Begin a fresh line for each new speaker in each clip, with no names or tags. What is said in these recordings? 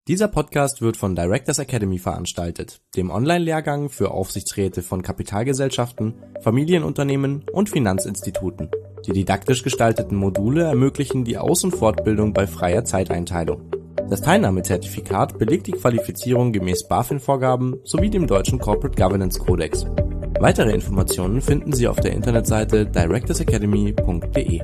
Dieser Podcast wird von Directors Academy veranstaltet, dem Online-Lehrgang für Aufsichtsräte von Kapitalgesellschaften, Familienunternehmen und Finanzinstituten. Die didaktisch gestalteten Module ermöglichen die Aus- und Fortbildung bei freier Zeiteinteilung. Das Teilnahmezertifikat belegt die Qualifizierung gemäß BaFin-Vorgaben sowie dem deutschen Corporate Governance Kodex. Weitere Informationen finden Sie auf der Internetseite directorsacademy.de.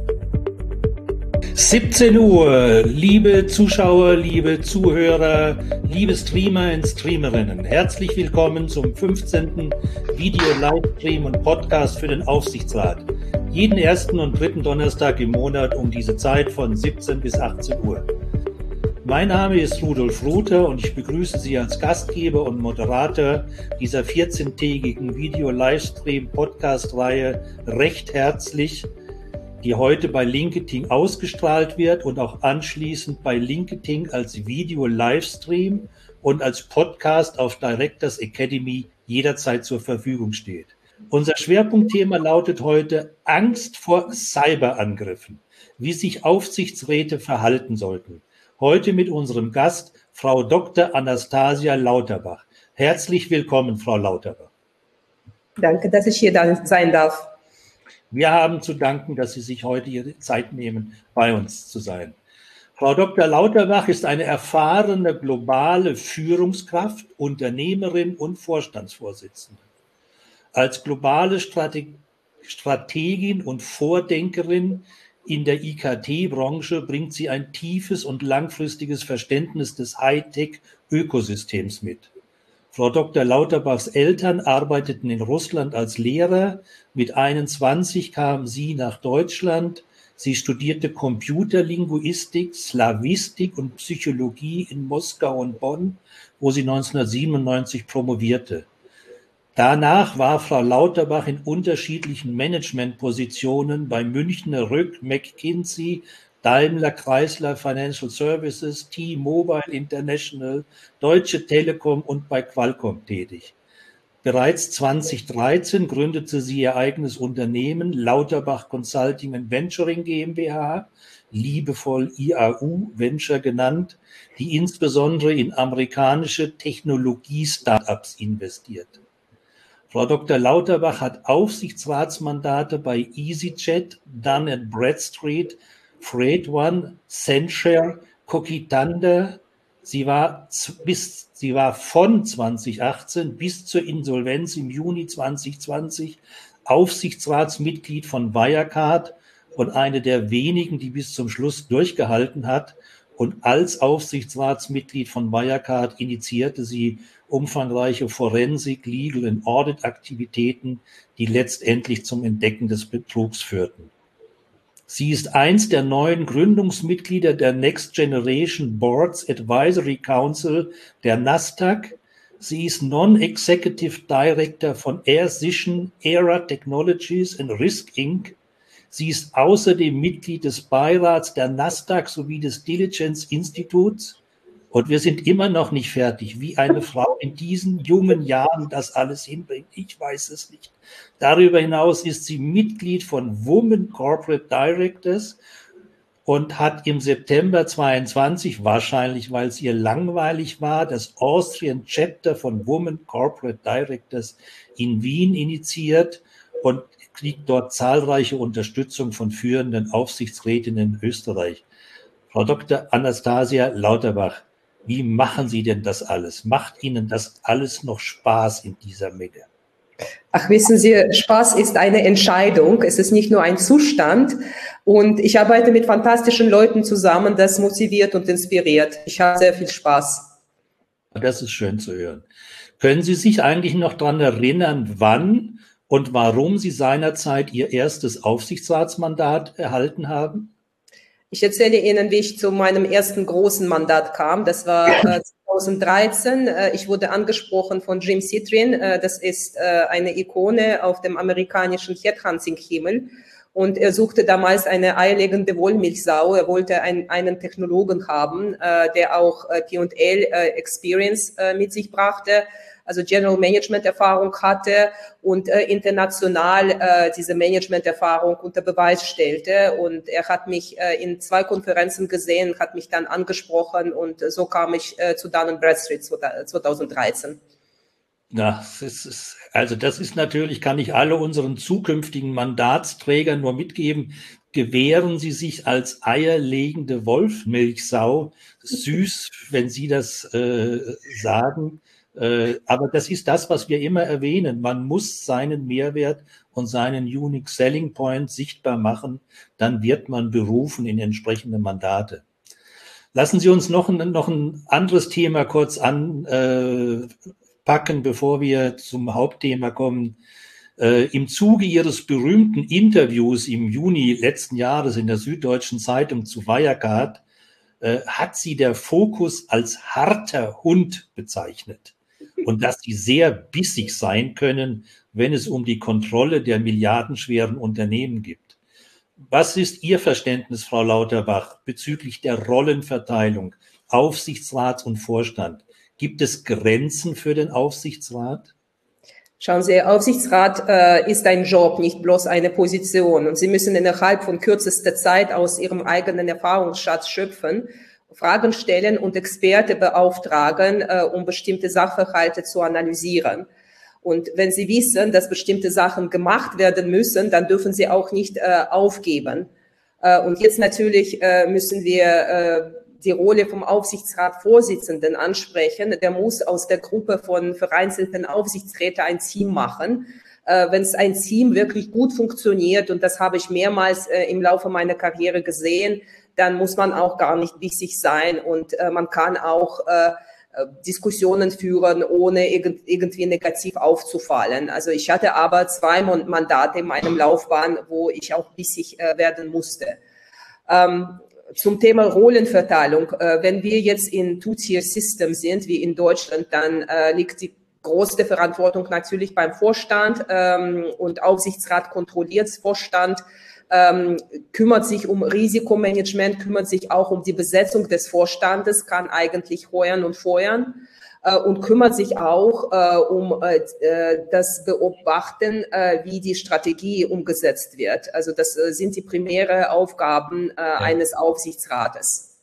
17 Uhr, liebe Zuschauer, liebe Zuhörer, liebe Streamer und Streamerinnen. Herzlich willkommen zum 15. Video-Livestream und Podcast für den Aufsichtsrat. Jeden ersten und dritten Donnerstag im Monat um diese Zeit von 17 bis 18 Uhr. Mein Name ist Rudolf Ruther und ich begrüße Sie als Gastgeber und Moderator dieser 14-tägigen Video-Livestream-Podcast-Reihe recht herzlich, die heute bei LinkedIn ausgestrahlt wird und auch anschließend bei LinkedIn als Video-Livestream und als Podcast auf Directors Academy jederzeit zur Verfügung steht. Unser Schwerpunktthema lautet heute Angst vor Cyberangriffen, wie sich Aufsichtsräte verhalten sollten. Heute mit unserem Gast, Frau Dr. Anastasia Lauterbach. Herzlich willkommen, Frau Lauterbach.
Danke, dass ich hier sein darf.
Wir haben zu danken, dass Sie sich heute Ihre Zeit nehmen, bei uns zu sein. Frau Dr. Lauterbach ist eine erfahrene globale Führungskraft, Unternehmerin und Vorstandsvorsitzende. Als globale Strategin und Vordenkerin in der IKT-Branche bringt sie ein tiefes und langfristiges Verständnis des Hightech-Ökosystems mit. Frau Dr. Lauterbachs Eltern arbeiteten in Russland als Lehrer. Mit 21 kam sie nach Deutschland. Sie studierte Computerlinguistik, Slawistik und Psychologie in Moskau und Bonn, wo sie 1997 promovierte. Danach war Frau Lauterbach in unterschiedlichen Managementpositionen bei Münchner Rück, McKinsey, Daimler, Chrysler Financial Services, T-Mobile International, Deutsche Telekom und bei Qualcomm tätig. Bereits 2013 gründete sie ihr eigenes Unternehmen, Lauterbach Consulting and Venturing GmbH, liebevoll IAU Venture genannt, die insbesondere in amerikanische Technologie-Startups investiert. Frau Dr. Lauterbach hat Aufsichtsratsmandate bei EasyJet, Dun & Bradstreet, Freight One, Senshare, Cogitander. Sie war von 2018 bis zur Insolvenz im Juni 2020 Aufsichtsratsmitglied von Wirecard und eine der wenigen, die bis zum Schluss durchgehalten hat. Und als Aufsichtsratsmitglied von Wirecard initiierte sie umfangreiche Forensik, Legal und Audit-Aktivitäten, die letztendlich zum Entdecken des Betrugs führten. Sie ist eins der 9 Gründungsmitglieder der Next Generation Boards Advisory Council der Nasdaq. Sie ist Non-Executive Director von Aircision, Era Technologies and Risk Inc. Sie ist außerdem Mitglied des Beirats der Nasdaq sowie des Diligence Instituts. Und wir sind immer noch nicht fertig, wie eine Frau in diesen jungen Jahren das alles hinbringt. Ich weiß es nicht. Darüber hinaus ist sie Mitglied von Women Corporate Directors und hat im September 22, wahrscheinlich weil es ihr langweilig war, das Austrian Chapter von Women Corporate Directors in Wien initiiert und kriegt dort zahlreiche Unterstützung von führenden Aufsichtsrätinnen in Österreich. Frau Dr. Anastasia Lauterbach, wie machen Sie denn das alles? Macht Ihnen das alles noch Spaß in dieser Menge?
Ach, wissen Sie, Spaß ist eine Entscheidung. Es ist nicht nur ein Zustand. Und ich arbeite mit fantastischen Leuten zusammen, das motiviert und inspiriert. Ich habe sehr viel Spaß.
Das ist schön zu hören. Können Sie sich eigentlich noch daran erinnern, wann und warum Sie seinerzeit Ihr erstes Aufsichtsratsmandat erhalten haben?
Ich erzähle Ihnen, wie ich zu meinem ersten großen Mandat kam. Das war 2013. Ich wurde angesprochen von Jim Citrin. Das ist eine Ikone auf dem amerikanischen Headhunting-Himmel. Und er suchte damals eine eierlegende Wollmilchsau. Er wollte einen Technologen haben, der auch P&L-Experience mit sich brachte. also General Management Erfahrung hatte und international diese Management Erfahrung unter Beweis stellte. Und er hat mich in 2 Konferenzen gesehen, hat mich dann angesprochen und so kam ich zu Dun & Bradstreet 2013.
Ja, das ist natürlich, kann ich alle unseren zukünftigen Mandatsträgern nur mitgeben, gewähren Sie sich als eierlegende Wollmilchsau. Süß, wenn Sie das sagen. Aber das ist das, was wir immer erwähnen. Man muss seinen Mehrwert und seinen Unique Selling Point sichtbar machen. Dann wird man berufen in entsprechende Mandate. Lassen Sie uns noch ein anderes Thema kurz anpacken, bevor wir zum Hauptthema kommen. Im Zuge Ihres berühmten Interviews im Juni letzten Jahres in der Süddeutschen Zeitung zu Wirecard hat sie der Fokus als harter Hund bezeichnet und dass sie sehr bissig sein können, wenn es um die Kontrolle der milliardenschweren Unternehmen geht. Was ist Ihr Verständnis, Frau Lauterbach, bezüglich der Rollenverteilung, Aufsichtsrat und Vorstand? Gibt es Grenzen für den Aufsichtsrat?
Schauen Sie, Aufsichtsrat ist ein Job, nicht bloß eine Position. Und Sie müssen innerhalb von kürzester Zeit aus Ihrem eigenen Erfahrungsschatz schöpfen, Fragen stellen und Experten beauftragen, um bestimmte Sachverhalte zu analysieren. Und wenn Sie wissen, dass bestimmte Sachen gemacht werden müssen, dann dürfen Sie auch nicht aufgeben. Und jetzt natürlich müssen wir die Rolle vom Aufsichtsratsvorsitzenden ansprechen. Der muss aus der Gruppe von vereinzelten Aufsichtsräten ein Team machen. Wenn es ein Team wirklich gut funktioniert, und das habe ich mehrmals im Laufe meiner Karriere gesehen, dann muss man auch gar nicht bissig sein und man kann auch Diskussionen führen, ohne irgendwie negativ aufzufallen. Also ich hatte aber 2 Mandate in meinem Laufbahn, wo ich auch bissig werden musste. Zum Thema Rollenverteilung. Wenn wir jetzt in Two-Tier-System sind, wie in Deutschland, dann liegt die größte Verantwortung natürlich beim Vorstand und Aufsichtsrat kontrolliert Vorstand, kümmert sich um Risikomanagement, kümmert sich auch um die Besetzung des Vorstandes, kann eigentlich heuern und feuern und kümmert sich auch um das Beobachten, wie die Strategie umgesetzt wird. Also das sind die primäre Aufgaben eines Aufsichtsrates.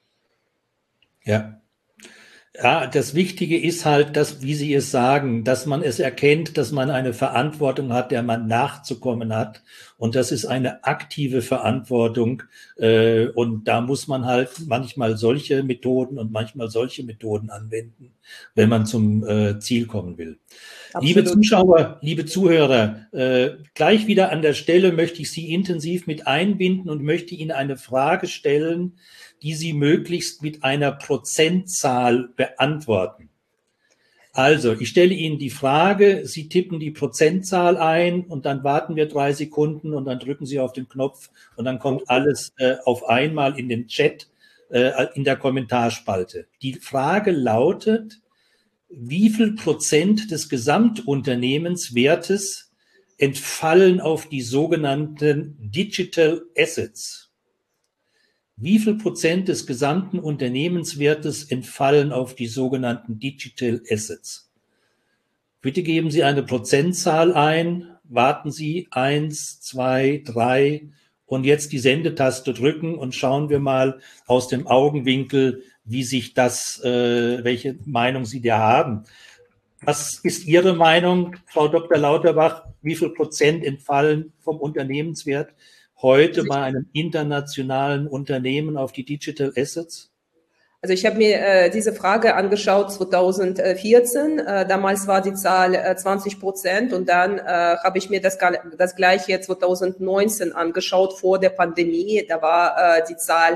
Ja. Ja, das Wichtige ist halt, dass, wie Sie es sagen, dass man es erkennt, dass man eine Verantwortung hat, der man nachzukommen hat. Und das ist eine aktive Verantwortung. Und da muss man halt manchmal solche Methoden und manchmal solche Methoden anwenden, wenn man zum Ziel kommen will. Absolut. Liebe Zuschauer, liebe Zuhörer, gleich wieder an der Stelle möchte ich Sie intensiv mit einbinden und möchte Ihnen eine Frage stellen, die Sie möglichst mit einer Prozentzahl beantworten. Also, ich stelle Ihnen die Frage, Sie tippen die Prozentzahl ein und dann warten wir 3 Sekunden und dann drücken Sie auf den Knopf und dann kommt alles auf einmal in den Chat, in der Kommentarspalte. Die Frage lautet, wie viel Prozent des Gesamtunternehmenswertes entfallen auf die sogenannten Digital Assets? Wie viel Prozent des gesamten Unternehmenswertes entfallen auf die sogenannten Digital Assets? Bitte geben Sie eine Prozentzahl ein, warten Sie 1, 2, 3 und jetzt die Sendetaste drücken und schauen wir mal aus dem Augenwinkel, wie sich das, welche Meinung Sie da haben. Was ist Ihre Meinung, Frau Dr. Lauterbach? Wie viel Prozent entfallen vom Unternehmenswert heute bei einem internationalen Unternehmen auf die Digital Assets?
Also ich habe mir diese Frage angeschaut 2014. Damals war die Zahl 20% und dann habe ich mir das gleiche 2019 angeschaut vor der Pandemie. Da war die Zahl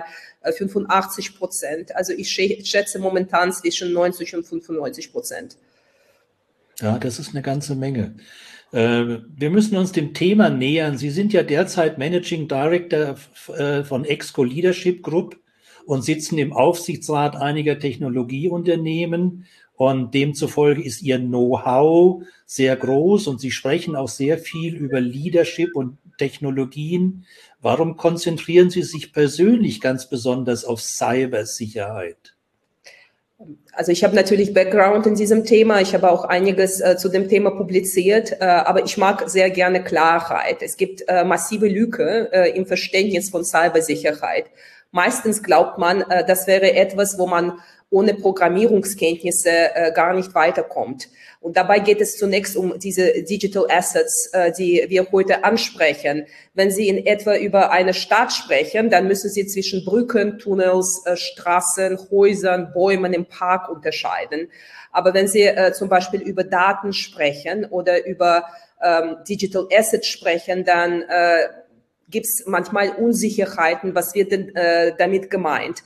85%. Also ich schätze momentan zwischen 90 und 95%.
Ja, das ist eine ganze Menge. Wir müssen uns dem Thema nähern. Sie sind ja derzeit Managing Director von Exco Leadership Group und sitzen im Aufsichtsrat einiger Technologieunternehmen und demzufolge ist Ihr Know-how sehr groß und Sie sprechen auch sehr viel über Leadership und Technologien. Warum konzentrieren Sie sich persönlich ganz besonders auf Cybersicherheit?
Also ich habe natürlich Background in diesem Thema. Ich habe auch einiges zu dem Thema publiziert, aber ich mag sehr gerne Klarheit. Es gibt massive Lücke im Verständnis von Cybersicherheit. Meistens glaubt man, das wäre etwas, wo man ohne Programmierungskenntnisse gar nicht weiterkommt. Und dabei geht es zunächst um diese Digital Assets, die wir heute ansprechen. Wenn Sie in etwa über eine Stadt sprechen, dann müssen Sie zwischen Brücken, Tunnels, Straßen, Häusern, Bäumen im Park unterscheiden. Aber wenn Sie zum Beispiel über Daten sprechen oder über Digital Assets sprechen, dann gibt es manchmal Unsicherheiten. Was wird denn damit gemeint?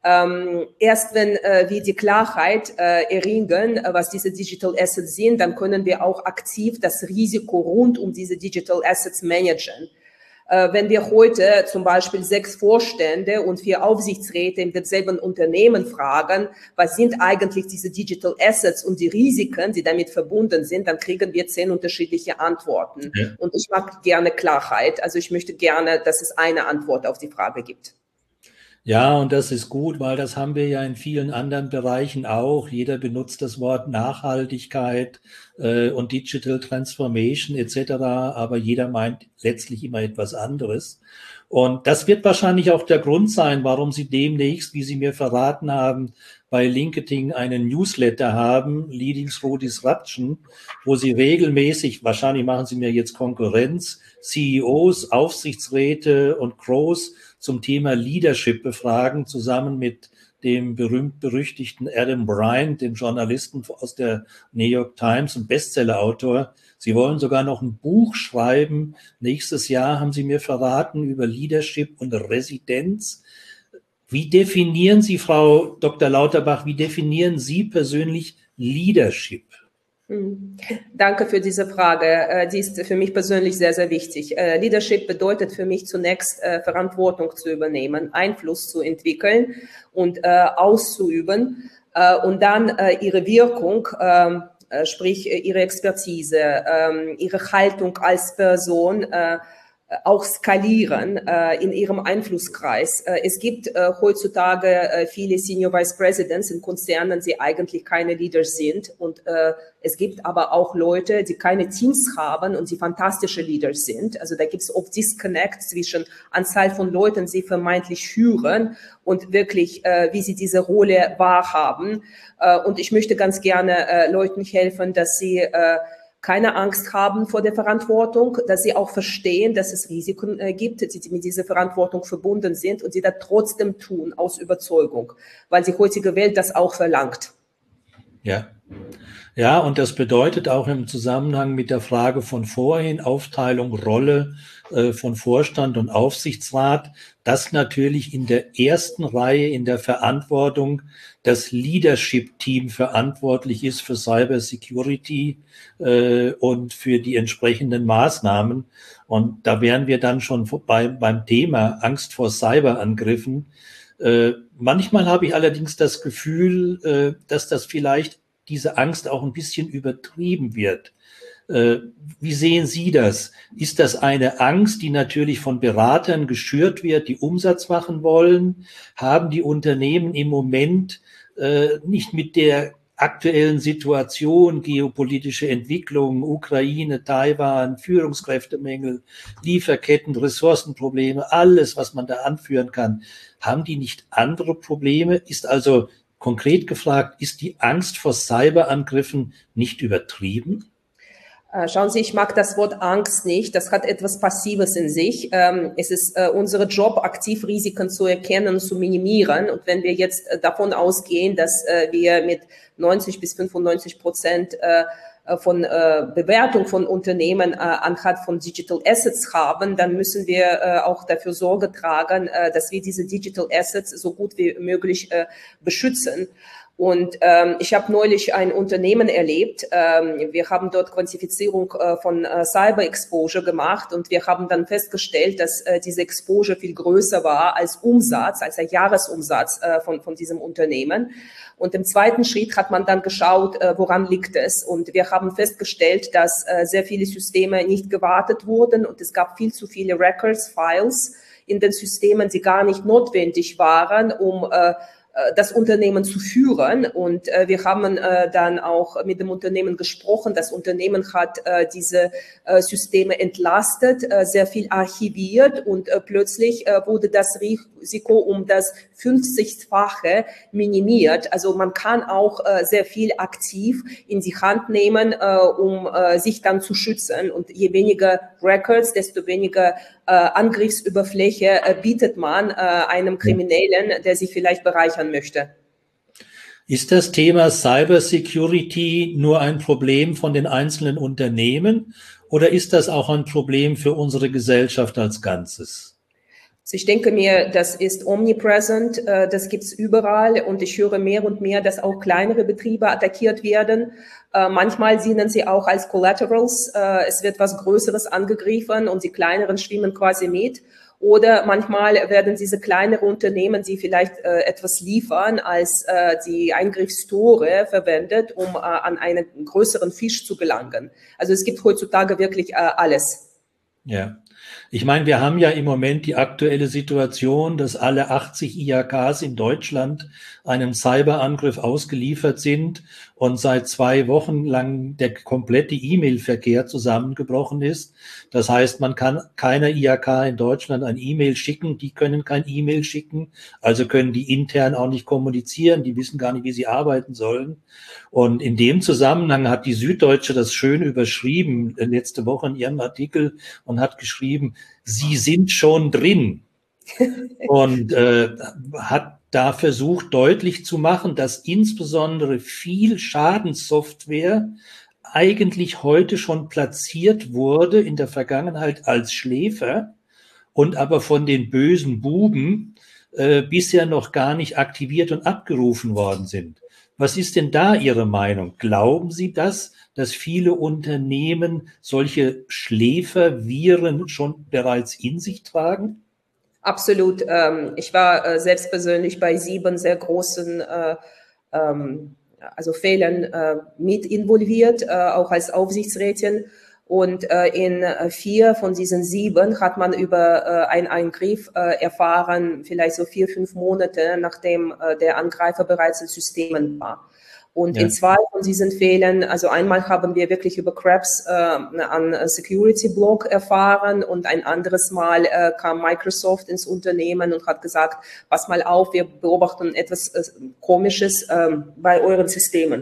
Erst wenn wir die Klarheit erringen, was diese Digital Assets sind, dann können wir auch aktiv das Risiko rund um diese Digital Assets managen. Wenn wir heute zum Beispiel 6 Vorstände und 4 Aufsichtsräte in demselben Unternehmen fragen, was sind eigentlich diese Digital Assets und die Risiken, die damit verbunden sind, dann kriegen wir 10 unterschiedliche Antworten. Ja. Und ich mag gerne Klarheit. Also ich möchte gerne, dass es eine Antwort auf die Frage gibt.
Ja, und das ist gut, weil das haben wir ja in vielen anderen Bereichen auch. Jeder benutzt das Wort Nachhaltigkeit und Digital Transformation etc., aber jeder meint letztlich immer etwas anderes. Und das wird wahrscheinlich auch der Grund sein, warum Sie demnächst, wie Sie mir verraten haben, bei LinkedIn einen Newsletter haben, Leading Through Disruption, wo Sie regelmäßig, wahrscheinlich machen Sie mir jetzt Konkurrenz, CEOs, Aufsichtsräte und Crows zum Thema Leadership befragen, zusammen mit dem berühmt-berüchtigten Adam Bryant, dem Journalisten aus der New York Times und Bestsellerautor. Sie wollen sogar noch ein Buch schreiben. Nächstes Jahr haben Sie mir verraten über Leadership und Resilienz. Wie definieren Sie, Frau Dr. Lauterbach, wie definieren Sie persönlich Leadership?
Danke für diese Frage. Die ist für mich persönlich sehr, sehr wichtig. Leadership bedeutet für mich zunächst, Verantwortung zu übernehmen, Einfluss zu entwickeln und auszuüben und dann ihre Wirkung, sprich ihre Expertise, ihre Haltung als Person, auch skalieren in ihrem Einflusskreis. Es gibt heutzutage viele Senior Vice Presidents in Konzernen, die eigentlich keine Leaders sind. Und es gibt aber auch Leute, die keine Teams haben und die fantastische Leaders sind. Also da gibt es oft Disconnect zwischen Anzahl von Leuten, die vermeintlich führen und wirklich, wie sie diese Rolle wahrhaben. Und ich möchte ganz gerne Leuten helfen, dass sie keine Angst haben vor der Verantwortung, dass sie auch verstehen, dass es Risiken gibt, die mit dieser Verantwortung verbunden sind und sie das trotzdem tun aus Überzeugung, weil die heutige Welt das auch verlangt.
Ja. Ja, und das bedeutet auch im Zusammenhang mit der Frage von vorhin, Aufteilung, Rolle von Vorstand und Aufsichtsrat, dass natürlich in der ersten Reihe in der Verantwortung das Leadership-Team verantwortlich ist für Cybersecurity und für die entsprechenden Maßnahmen. Und da wären wir dann schon beim Thema Angst vor Cyberangriffen. Manchmal habe ich allerdings das Gefühl, dass das vielleicht diese Angst auch ein bisschen übertrieben wird. Wie sehen Sie das? Ist das eine Angst, die natürlich von Beratern geschürt wird, die Umsatz machen wollen? Haben die Unternehmen im Moment nicht mit der aktuellen Situation, geopolitische Entwicklungen, Ukraine, Taiwan, Führungskräftemängel, Lieferketten, Ressourcenprobleme, alles, was man da anführen kann, haben die nicht andere Probleme? Ist also konkret gefragt, ist die Angst vor Cyberangriffen nicht übertrieben?
Schauen Sie, ich mag das Wort Angst nicht. Das hat etwas Passives in sich. Es ist unser Job, aktiv Risiken zu erkennen und zu minimieren. Und wenn wir jetzt davon ausgehen, dass wir mit 90-95% von Bewertung von Unternehmen anhand von Digital Assets haben, dann müssen wir auch dafür Sorge tragen, dass wir diese Digital Assets so gut wie möglich beschützen. Und ich habe neulich ein Unternehmen erlebt. Wir haben dort Quantifizierung von Cyber Exposure gemacht und wir haben dann festgestellt, dass diese Exposure viel größer war als Umsatz, als der Jahresumsatz von diesem Unternehmen. Und im zweiten Schritt hat man dann geschaut, woran liegt es. Und wir haben festgestellt, dass sehr viele Systeme nicht gewartet wurden und es gab viel zu viele Records, Files in den Systemen, die gar nicht notwendig waren, um das Unternehmen zu führen. Und wir haben dann auch mit dem Unternehmen gesprochen. Das Unternehmen hat diese Systeme entlastet, sehr viel archiviert und plötzlich wurde das Risiko um das 50-fache minimiert. Also man kann auch sehr viel aktiv in die Hand nehmen, um sich dann zu schützen. Und je weniger Records, desto weniger Angriffsüberfläche bietet man einem Kriminellen, der sich vielleicht bereichern möchte.
Ist das Thema Cybersecurity nur ein Problem von den einzelnen Unternehmen oder ist das auch ein Problem für unsere Gesellschaft als Ganzes?
Also ich denke mir, das ist omnipresent, das gibt's überall und ich höre mehr und mehr, dass auch kleinere Betriebe attackiert werden. Manchmal dienen sie auch als Collaterals, es wird was Größeres angegriffen und die kleineren schwimmen quasi mit. Oder manchmal werden diese kleineren Unternehmen, die vielleicht etwas liefern, als die Eingriffstore verwendet, um an einen größeren Fisch zu gelangen. Also es gibt heutzutage wirklich alles.
Ja. Ich meine, wir haben ja im Moment die aktuelle Situation, dass alle 80 IHKs in Deutschland einem Cyberangriff ausgeliefert sind und seit 2 Wochen lang der komplette E-Mail-Verkehr zusammengebrochen ist. Das heißt, man kann keiner IHK in Deutschland ein E-Mail schicken, die können kein E-Mail schicken, also können die intern auch nicht kommunizieren, die wissen gar nicht, wie sie arbeiten sollen. Und in dem Zusammenhang hat die Süddeutsche das schön überschrieben letzte Woche in ihrem Artikel und hat geschrieben, Sie sind schon drin. Und hat da versucht deutlich zu machen, dass insbesondere viel Schadenssoftware eigentlich heute schon platziert wurde in der Vergangenheit als Schläfer und aber von den bösen Buben bisher noch gar nicht aktiviert und abgerufen worden sind. Was ist denn da Ihre Meinung? Glauben Sie das, dass viele Unternehmen solche Schläferviren schon bereits in sich tragen?
Absolut. Ich war selbst persönlich bei 7 sehr großen Fällen mit involviert, auch als Aufsichtsrätin. Und in 4 von diesen 7 hat man über einen Eingriff erfahren, vielleicht so 4, 5 Monate, nachdem der Angreifer bereits in Systemen war. Und in 2 von diesen Fällen, also einmal haben wir wirklich über Krebs an Security Block erfahren und ein anderes Mal kam Microsoft ins Unternehmen und hat gesagt, pass mal auf, wir beobachten etwas Komisches bei euren Systemen.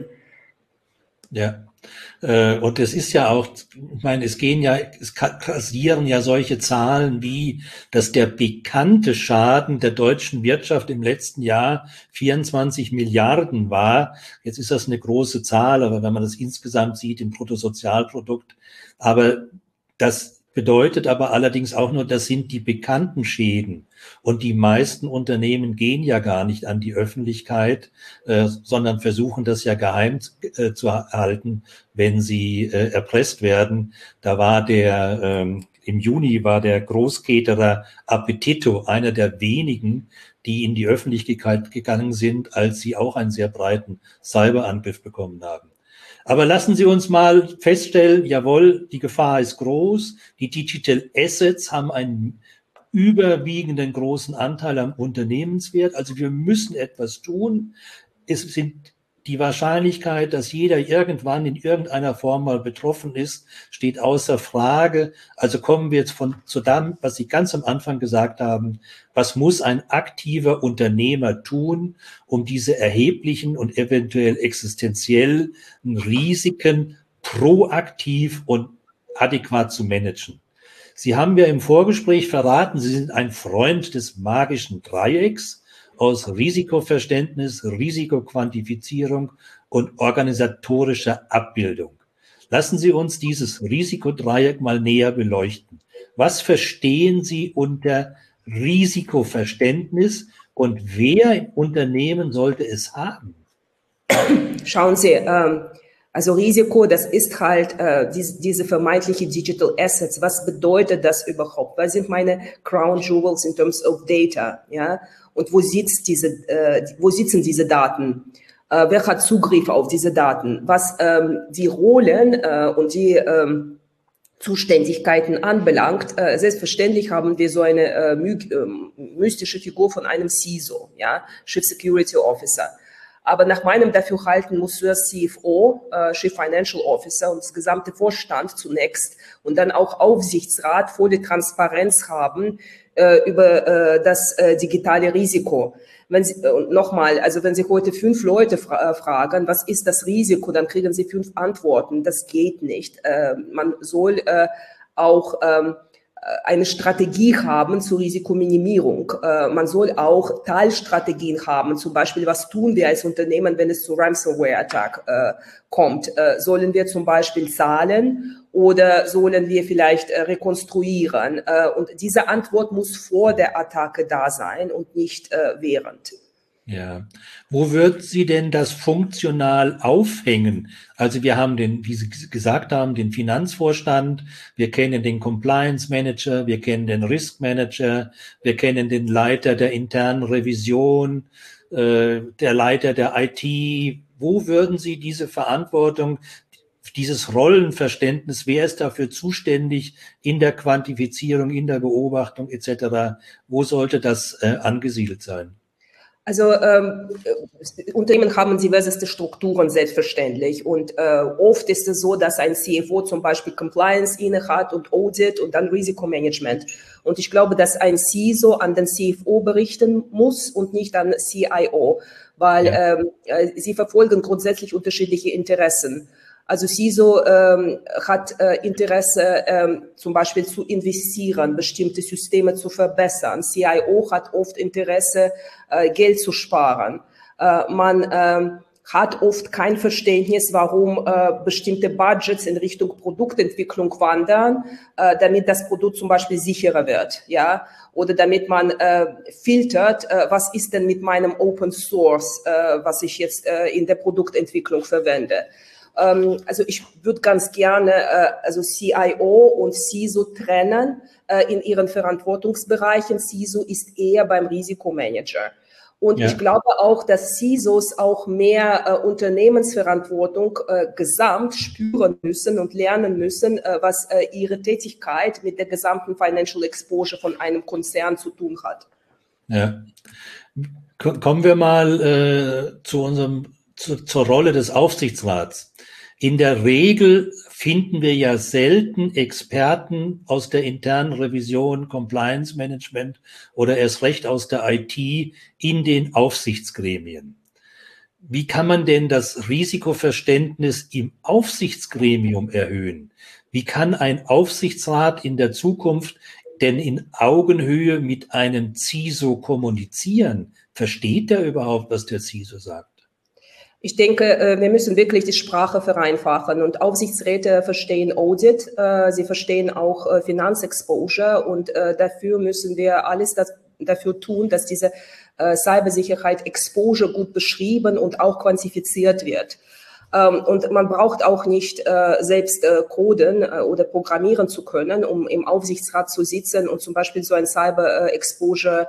Ja. Und es ist ja auch, ich meine, es kassieren ja solche Zahlen wie, dass der bekannte Schaden der deutschen Wirtschaft im letzten Jahr 24 Milliarden war. Jetzt ist das eine große Zahl, aber wenn man das insgesamt sieht im Bruttosozialprodukt, aber das bedeutet aber allerdings auch nur, das sind die bekannten Schäden. Und die meisten Unternehmen gehen ja gar nicht an die Öffentlichkeit, sondern versuchen das ja geheim zu halten, wenn sie erpresst werden. Da war im Juni war der Großcaterer Appetito einer der wenigen, die in die Öffentlichkeit gegangen sind, als sie auch einen sehr breiten Cyberangriff bekommen haben. Aber lassen Sie uns mal feststellen, jawohl, die Gefahr ist groß. Die Digital Assets haben einen überwiegenden großen Anteil am Unternehmenswert. Also wir müssen etwas tun. Es sind die Wahrscheinlichkeit, dass jeder irgendwann in irgendeiner Form mal betroffen ist, steht außer Frage. Also kommen wir jetzt zu dem, was Sie ganz am Anfang gesagt haben. Was muss ein aktiver Unternehmer tun, um diese erheblichen und eventuell existenziellen Risiken proaktiv und adäquat zu managen? Sie haben ja im Vorgespräch verraten, Sie sind ein Freund des magischen Dreiecks aus Risikoverständnis, Risikoquantifizierung und organisatorischer Abbildung. Lassen Sie uns dieses Risikodreieck mal näher beleuchten. Was verstehen Sie unter Risikoverständnis und wer im Unternehmen sollte es haben?
Schauen Sie, also Risiko, das ist halt diese vermeintliche Digital Assets. Was bedeutet das überhaupt? Was sind meine Crown Jewels in terms of Data? Ja, und wo sitzen diese Daten? Wer hat Zugriff auf diese Daten? Was die Rollen und die Zuständigkeiten anbelangt. Selbstverständlich haben wir so eine mystische Figur von einem CISO, ja, Chief Security Officer. Aber nach meinem Dafürhalten muss zuerst CFO, Chief Financial Officer und das gesamte Vorstand zunächst und dann auch Aufsichtsrat volle Transparenz haben über das digitale Risiko. Wenn Sie, nochmal, also wenn Sie heute 5 Leute fragen, was ist das Risiko, dann kriegen Sie 5 Antworten. Das geht nicht. Man soll auch eine Strategie haben zur Risikominimierung. Man soll auch Teilstrategien haben. Zum Beispiel, was tun wir als Unternehmen, wenn es zu Ransomware-Attack kommt? Sollen wir zum Beispiel zahlen oder sollen wir vielleicht rekonstruieren? Und diese Antwort muss vor der Attacke da sein und nicht während.
Ja, wo wird sie denn das funktional aufhängen? Also wir haben den, wie Sie gesagt haben, den Finanzvorstand, wir kennen den Compliance Manager, wir kennen den Risk Manager, wir kennen den Leiter der internen Revision, der Leiter der IT. Wo würden Sie diese Verantwortung, dieses Rollenverständnis, wer ist dafür zuständig in der Quantifizierung, in der Beobachtung etc., wo sollte das angesiedelt sein?
Also Unternehmen haben diverseste Strukturen selbstverständlich und oft ist es so, dass ein CFO zum Beispiel Compliance inne hat und Audit und dann Risikomanagement. Und ich glaube, dass ein CISO an den CFO berichten muss und nicht an CIO, weil sie verfolgen grundsätzlich unterschiedliche Interessen. Also CISO hat Interesse, zum Beispiel zu investieren, bestimmte Systeme zu verbessern. CIO hat oft Interesse, Geld zu sparen. Man hat oft kein Verständnis, warum bestimmte Budgets in Richtung Produktentwicklung wandern, damit das Produkt zum Beispiel sicherer wird, ja, oder damit man filtert, was ist denn mit meinem Open Source, was ich jetzt in der Produktentwicklung verwende. Also ich würde ganz gerne also CIO und CISO trennen in ihren Verantwortungsbereichen. CISO ist eher beim Risikomanager. Und ich glaube auch, dass CISOs auch mehr Unternehmensverantwortung gesamt spüren müssen und lernen müssen, was ihre Tätigkeit mit der gesamten Financial Exposure von einem Konzern zu tun hat.
Ja. Kommen wir mal zur Rolle des Aufsichtsrats. In der Regel finden wir ja selten Experten aus der internen Revision, Compliance Management oder erst recht aus der IT in den Aufsichtsgremien. Wie kann man denn das Risikoverständnis im Aufsichtsgremium erhöhen? Wie kann ein Aufsichtsrat in der Zukunft denn in Augenhöhe mit einem CISO kommunizieren? Versteht er überhaupt, was der CISO sagt?
Ich denke, wir müssen wirklich die Sprache vereinfachen und Aufsichtsräte verstehen Audit, sie verstehen auch Finanzexposure und dafür müssen wir alles dafür tun, dass diese Cybersicherheit Exposure gut beschrieben und auch quantifiziert wird. Und man braucht auch nicht selbst coden oder programmieren zu können, um im Aufsichtsrat zu sitzen und zum Beispiel so ein Cyber-Exposure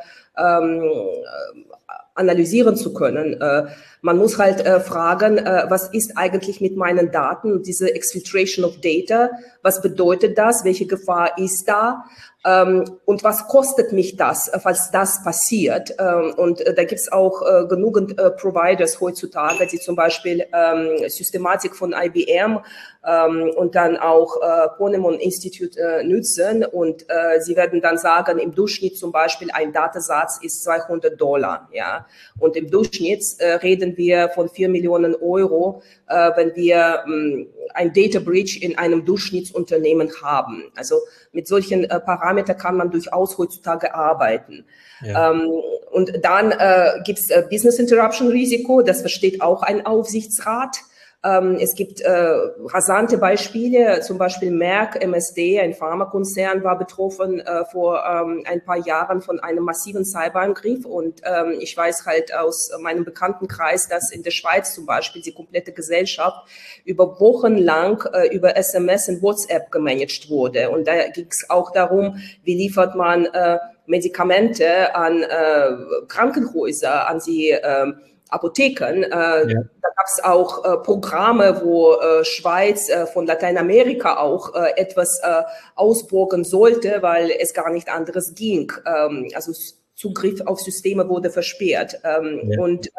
analysieren zu können. Man muss halt fragen, was ist eigentlich mit meinen Daten, diese Exfiltration of Data, was bedeutet das, welche Gefahr ist da und was kostet mich das, falls das passiert. Und da gibt es auch genügend Providers heutzutage, die zum Beispiel Systematik von IBM und dann auch Ponemon Institute nützen und sie werden dann sagen, im Durchschnitt zum Beispiel ein Datensatz ist $200, ja, und im Durchschnitt reden wir von 4 Millionen Euro, wenn wir ein Data Breach in einem Durchschnittsunternehmen haben. Also mit solchen Parametern kann man durchaus heutzutage arbeiten. Ja. Und dann gibt es Business Interruption Risiko, das versteht auch ein Aufsichtsrat. Es gibt rasante Beispiele, zum Beispiel Merck, MSD, ein Pharmakonzern, war betroffen vor ein paar Jahren von einem massiven Cyberangriff. Und ich weiß halt aus meinem Bekanntenkreis, dass in der Schweiz zum Beispiel die komplette Gesellschaft über Wochen lang über SMS und WhatsApp gemanagt wurde. Und da ging es auch darum, wie liefert man Medikamente an Krankenhäuser, an die Apotheken.
Ja.
Da gab es auch Programme, wo Schweiz von Lateinamerika auch etwas ausbürgern sollte, weil es gar nicht anderes ging. Also Zugriff auf Systeme wurde versperrt.
Ja.
Und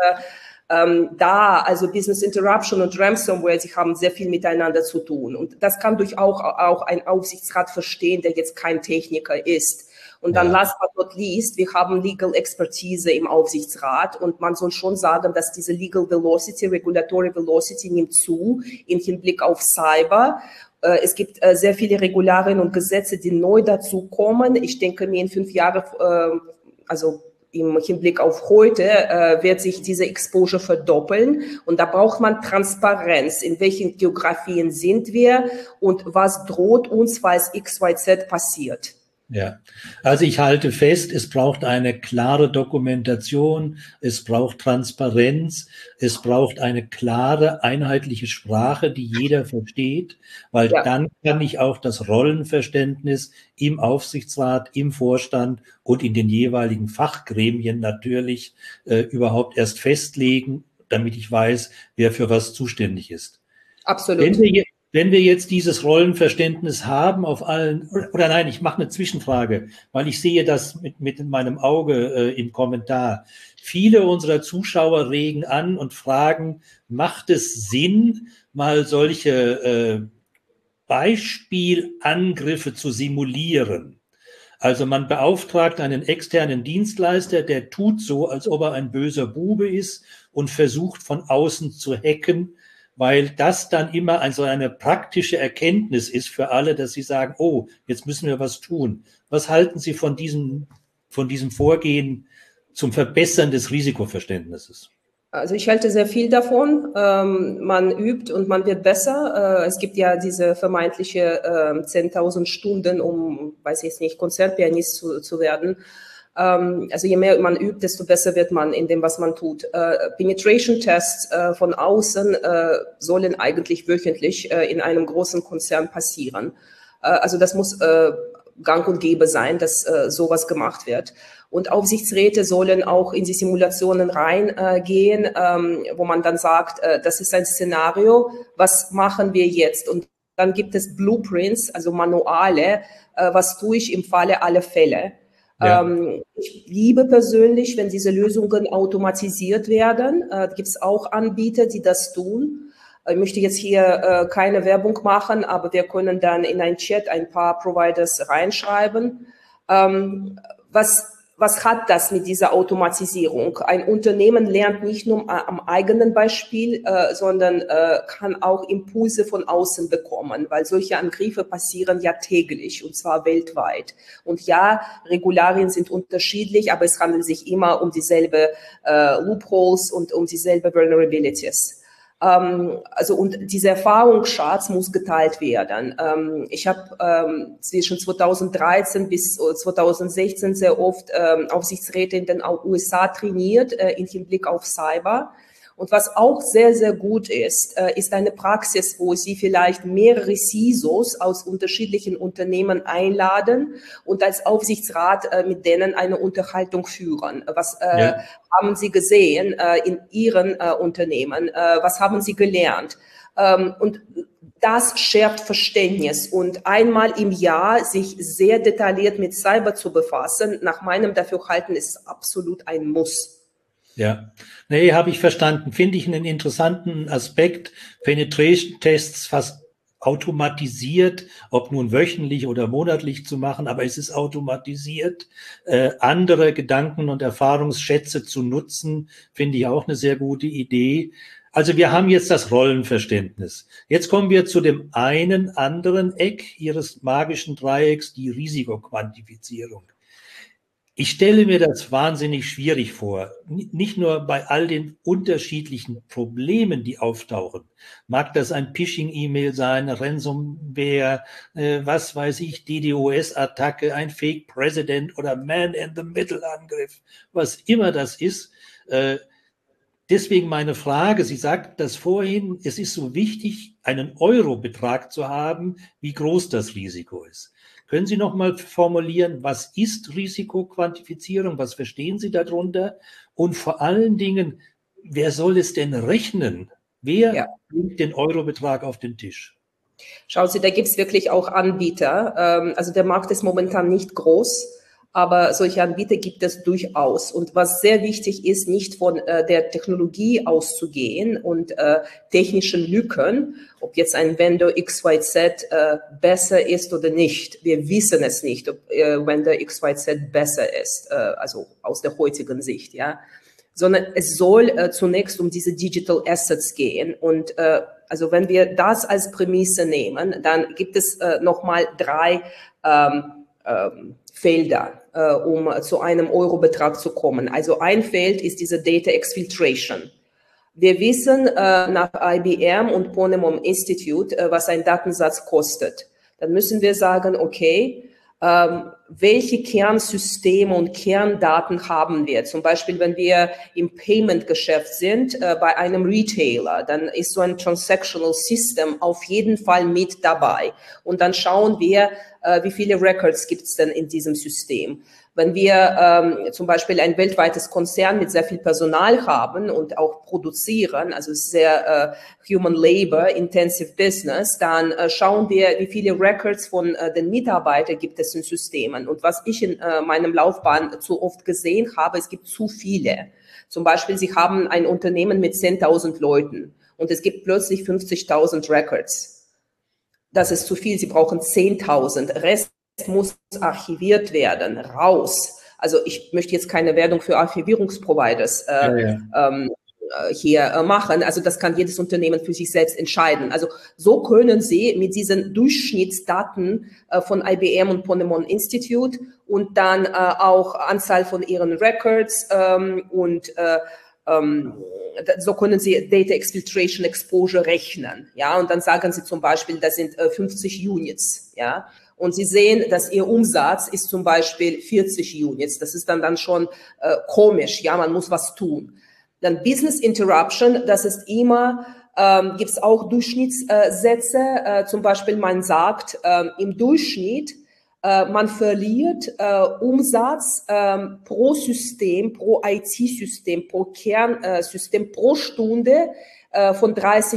also Business Interruption und Ransomware, sie haben sehr viel miteinander zu tun. Und das kann durchaus auch ein Aufsichtsrat verstehen, der jetzt kein Techniker ist. Und dann last but not least, wir haben Legal Expertise im Aufsichtsrat und man soll schon sagen, dass diese Legal Velocity, Regulatory Velocity nimmt zu im Hinblick auf Cyber. Es gibt sehr viele Regularien und Gesetze, die neu dazu kommen. Ich denke mir in 5 Jahren, also im Hinblick auf heute, wird sich diese Exposure verdoppeln. Und da braucht man Transparenz. In welchen Geografien sind wir und was droht uns, falls XYZ passiert?
Ja, also ich halte fest, es braucht eine klare Dokumentation, es braucht Transparenz, es braucht eine klare, einheitliche Sprache, die jeder versteht, weil dann kann ich auch das Rollenverständnis im Aufsichtsrat, im Vorstand und in den jeweiligen Fachgremien natürlich überhaupt erst festlegen, damit ich weiß, wer für was zuständig ist.
Absolut.
Wenn wir jetzt dieses Rollenverständnis haben auf allen, oder nein, ich mache eine Zwischenfrage, weil ich sehe das mit meinem Auge im Kommentar. Viele unserer Zuschauer regen an und fragen, macht es Sinn, mal solche Beispielangriffe zu simulieren? Also man beauftragt einen externen Dienstleister, der tut so, als ob er ein böser Bube ist und versucht von außen zu hacken, weil das dann immer eine praktische Erkenntnis ist für alle, dass sie sagen, oh, jetzt müssen wir was tun. Was halten Sie von diesem Vorgehen zum Verbessern des Risikoverständnisses?
Also ich halte sehr viel davon. Man übt und man wird besser. Es gibt ja diese vermeintliche 10.000 Stunden, um, weiß ich jetzt nicht, Konzertpianist zu werden. Also je mehr man übt, desto besser wird man in dem, was man tut. Penetration-Tests von außen sollen eigentlich wöchentlich in einem großen Konzern passieren. Also das muss gang und gäbe sein, dass sowas gemacht wird. Und Aufsichtsräte sollen auch in die Simulationen reingehen, wo man dann sagt, das ist ein Szenario, was machen wir jetzt? Und dann gibt es Blueprints, also Manuale, was tue ich im Falle aller Fälle. Ja. Ich liebe persönlich, wenn diese Lösungen automatisiert werden. Gibt es auch Anbieter, die das tun. Ich möchte jetzt hier keine Werbung machen, aber wir können dann in ein Chat ein paar Providers reinschreiben. Was hat das mit dieser Automatisierung? Ein Unternehmen lernt nicht nur am eigenen Beispiel, sondern kann auch Impulse von außen bekommen, weil solche Angriffe passieren ja täglich und zwar weltweit. Und ja, Regularien sind unterschiedlich, aber es handelt sich immer um dieselbe Loopholes und um dieselbe Vulnerabilities. Also und dieser Erfahrungsschatz muss geteilt werden. Ich habe zwischen 2013 bis 2016 sehr oft Aufsichtsräte in den USA trainiert im Hinblick auf Cyber. Und was auch sehr, sehr gut ist, ist eine Praxis, wo Sie vielleicht mehrere CISOs aus unterschiedlichen Unternehmen einladen und als Aufsichtsrat mit denen eine Unterhaltung führen. Was haben Sie gesehen in Ihren Unternehmen? Was haben Sie gelernt? Und das schärft Verständnis. Und einmal im Jahr sich sehr detailliert mit Cyber zu befassen, nach meinem Dafürhalten ist absolut ein Muss.
Ja, nee, habe ich verstanden. Finde ich einen interessanten Aspekt. Penetration-Tests fast automatisiert, ob nun wöchentlich oder monatlich zu machen, aber es ist automatisiert. Andere Gedanken und Erfahrungsschätze zu nutzen, finde ich auch eine sehr gute Idee. Also wir haben jetzt das Rollenverständnis. Jetzt kommen wir zu dem einen anderen Eck Ihres magischen Dreiecks, die Risikoquantifizierung. Ich stelle mir das wahnsinnig schwierig vor, nicht nur bei all den unterschiedlichen Problemen, die auftauchen. Mag das ein Phishing-E-Mail sein, Ransomware, was weiß ich, DDoS-Attacke, ein Fake President oder Man-in-the-Middle-Angriff, was immer das ist. Deswegen meine Frage, Sie sagten das vorhin, es ist so wichtig, einen Euro-Betrag zu haben, wie groß das Risiko ist. Können Sie noch mal formulieren, was ist Risikoquantifizierung? Was verstehen Sie darunter? Und vor allen Dingen, wer soll es denn rechnen? Wer
Ja.
bringt den Eurobetrag auf den Tisch?
Schauen Sie, da gibt es wirklich auch Anbieter. Also der Markt ist momentan nicht groß, aber solche Anbieter gibt es durchaus. Und was sehr wichtig ist, nicht von der Technologie auszugehen und technischen Lücken, ob jetzt ein Vendor XYZ besser ist oder nicht. Wir wissen es nicht, ob Vendor XYZ besser ist, also aus der heutigen Sicht, ja. Sondern es soll zunächst um diese Digital Assets gehen. Und also wenn wir das als Prämisse nehmen, dann gibt es nochmal 3 Felder, um zu einem Eurobetrag zu kommen. Also ein Feld ist diese Data Exfiltration. Wir wissen nach IBM und Ponemon Institute, was ein Datensatz kostet. Dann müssen wir sagen, okay, welche Kernsysteme und Kerndaten haben wir? Zum Beispiel, wenn wir im Payment-Geschäft sind, bei einem Retailer, dann ist so ein Transactional System auf jeden Fall mit dabei. Und dann schauen wir, wie viele Records gibt es denn in diesem System. Wenn wir zum Beispiel ein weltweites Konzern mit sehr viel Personal haben und auch produzieren, also sehr Human Labor Intensive Business, dann schauen wir, wie viele Records von den Mitarbeitern gibt es in Systemen. Und was ich in meinem Laufbahn zu oft gesehen habe, es gibt zu viele. Zum Beispiel, Sie haben ein Unternehmen mit 10.000 Leuten und es gibt plötzlich 50.000 Records. Das ist zu viel, Sie brauchen 10.000. Rest muss archiviert werden, raus. Also ich möchte jetzt keine Werbung für Archivierungsproviders hier machen. Also das kann jedes Unternehmen für sich selbst entscheiden. Also so können Sie mit diesen Durchschnittsdaten von IBM und Ponemon Institute und dann auch Anzahl von Ihren Records und so können Sie Data Exfiltration Exposure rechnen. Ja, und dann sagen Sie zum Beispiel, das sind 50 Units. Ja. Und Sie sehen, dass Ihr Umsatz ist zum Beispiel 40 Units. Das ist dann schon komisch. Ja, man muss was tun. Dann Business Interruption, das ist immer, gibt es auch Durchschnittssätze. Zum Beispiel, man sagt, im Durchschnitt, man verliert Umsatz pro System, pro IT-System, pro Kernsystem pro Stunde von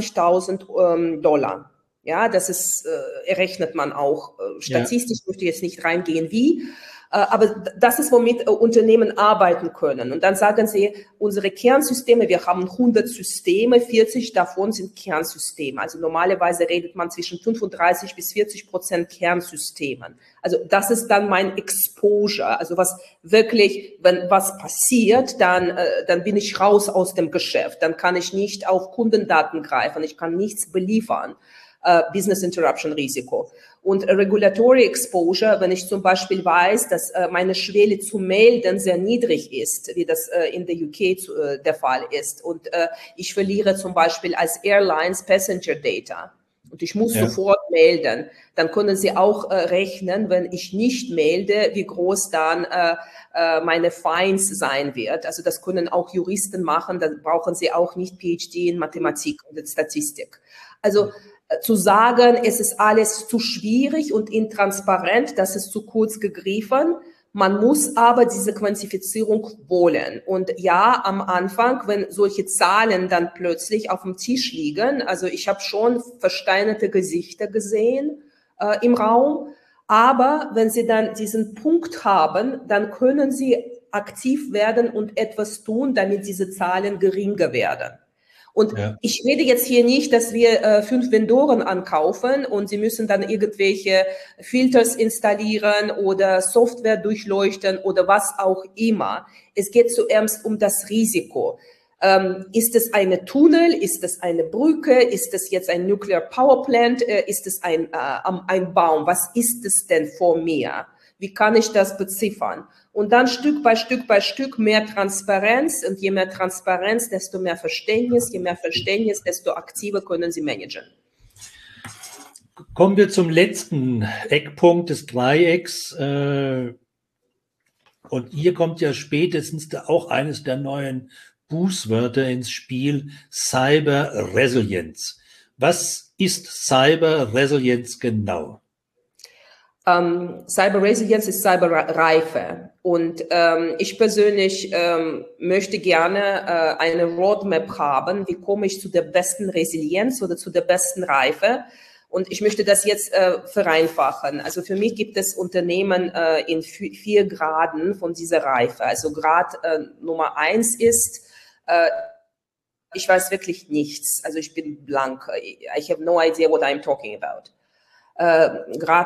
$30.000. Ja, das ist, errechnet man auch. Statistisch möchte ich jetzt nicht reingehen, wie. Aber das ist, womit Unternehmen arbeiten können. Und dann sagen sie, unsere Kernsysteme, wir haben 100 Systeme, 40 davon sind Kernsysteme. Also normalerweise redet man zwischen 35% bis 40% Kernsystemen. Also das ist dann mein Exposure. Also was wirklich, wenn was passiert, dann bin ich raus aus dem Geschäft. Dann kann ich nicht auf Kundendaten greifen. Ich kann nichts beliefern. Business Interruption Risiko. Und Regulatory Exposure, wenn ich zum Beispiel weiß, dass meine Schwelle zu melden sehr niedrig ist, wie das in der UK der Fall ist. Und ich verliere zum Beispiel als Airlines Passenger Data. Und ich muss sofort melden. Dann können Sie auch rechnen, wenn ich nicht melde, wie groß dann meine Fines sein wird. Also das können auch Juristen machen. Da brauchen Sie auch nicht PhD in Mathematik und Statistik. Also zu sagen, es ist alles zu schwierig und intransparent, das ist zu kurz gegriffen. Man muss aber diese Quantifizierung wollen. Und ja, am Anfang, wenn solche Zahlen dann plötzlich auf dem Tisch liegen, also ich habe schon versteinerte Gesichter gesehen im Raum, aber wenn Sie dann diesen Punkt haben, dann können Sie aktiv werden und etwas tun, damit diese Zahlen geringer werden. Und ich rede jetzt hier nicht, dass wir 5 Vendoren ankaufen und sie müssen dann irgendwelche Filters installieren oder Software durchleuchten oder was auch immer. Es geht zuerst um das Risiko. Ist es eine Tunnel? Ist es eine Brücke? Ist es jetzt ein Nuclear Power Plant? Ist es ein Baum? Was ist es denn vor mir? Wie kann ich das beziffern? Und dann Stück bei Stück mehr Transparenz. Und je mehr Transparenz, desto mehr Verständnis. Je mehr Verständnis, desto aktiver können Sie managen.
Kommen wir zum letzten Eckpunkt des Dreiecks. Und hier kommt ja spätestens auch eines der neuen Bußwörter ins Spiel, Cyber Resilience. Was ist Cyber Resilience genau?
Cyber-Resilienz ist Cyberreife. Und ich persönlich möchte gerne eine Roadmap haben, wie komme ich zu der besten Resilienz oder zu der besten Reife. Und ich möchte das jetzt vereinfachen. Also für mich gibt es Unternehmen in 4 Graden von dieser Reife. Also Grad Nummer 1 ist, ich weiß wirklich nichts. Also ich bin blank. I have no idea what I'm talking about. Grad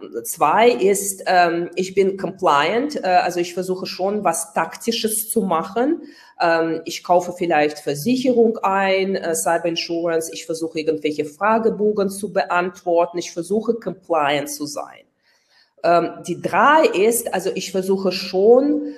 2 ist, ich bin compliant, also ich versuche schon was Taktisches zu machen. Ich kaufe vielleicht Versicherung ein, Cyber Insurance, ich versuche irgendwelche Fragebogen zu beantworten, ich versuche compliant zu sein. Die 3 ist, also ich versuche schon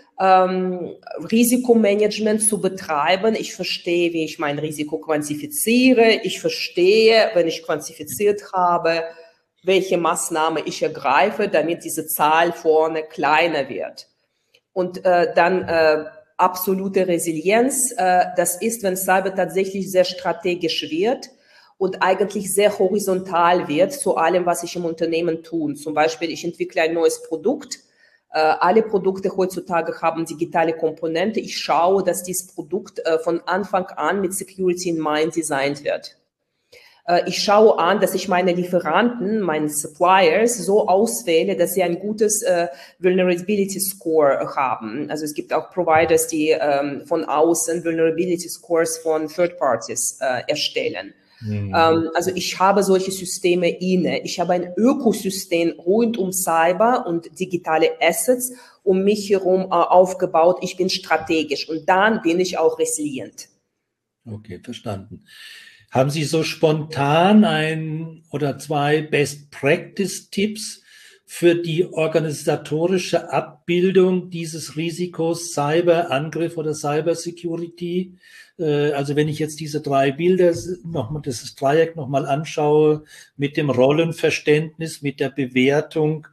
Risikomanagement zu betreiben. Ich verstehe, wie ich mein Risiko quantifiziere. Ich verstehe, wenn ich quantifiziert habe, welche Maßnahme ich ergreife, damit diese Zahl vorne kleiner wird. Und dann absolute Resilienz, das ist, wenn Cyber tatsächlich sehr strategisch wird und eigentlich sehr horizontal wird zu allem, was ich im Unternehmen tue. Zum Beispiel, ich entwickle ein neues Produkt. Alle Produkte heutzutage haben digitale Komponente. Ich schaue, dass dieses Produkt von Anfang an mit Security in mind designt wird. Ich schaue an, dass ich meine Lieferanten, meine Suppliers so auswähle, dass sie ein gutes Vulnerability Score haben. Also es gibt auch Providers, die von außen Vulnerability Scores von Third Parties erstellen. Also ich habe solche Systeme inne. Ich habe ein Ökosystem rund um Cyber und digitale Assets um mich herum aufgebaut. Ich bin strategisch und dann bin ich auch resilient.
Okay, verstanden. Haben Sie so spontan 1 oder 2 Best-Practice-Tipps für die organisatorische Abbildung dieses Risikos Cyberangriff oder Cybersecurity? Also wenn ich jetzt diese 3 Bilder, nochmal dieses Dreieck nochmal anschaue, mit dem Rollenverständnis, mit der Bewertung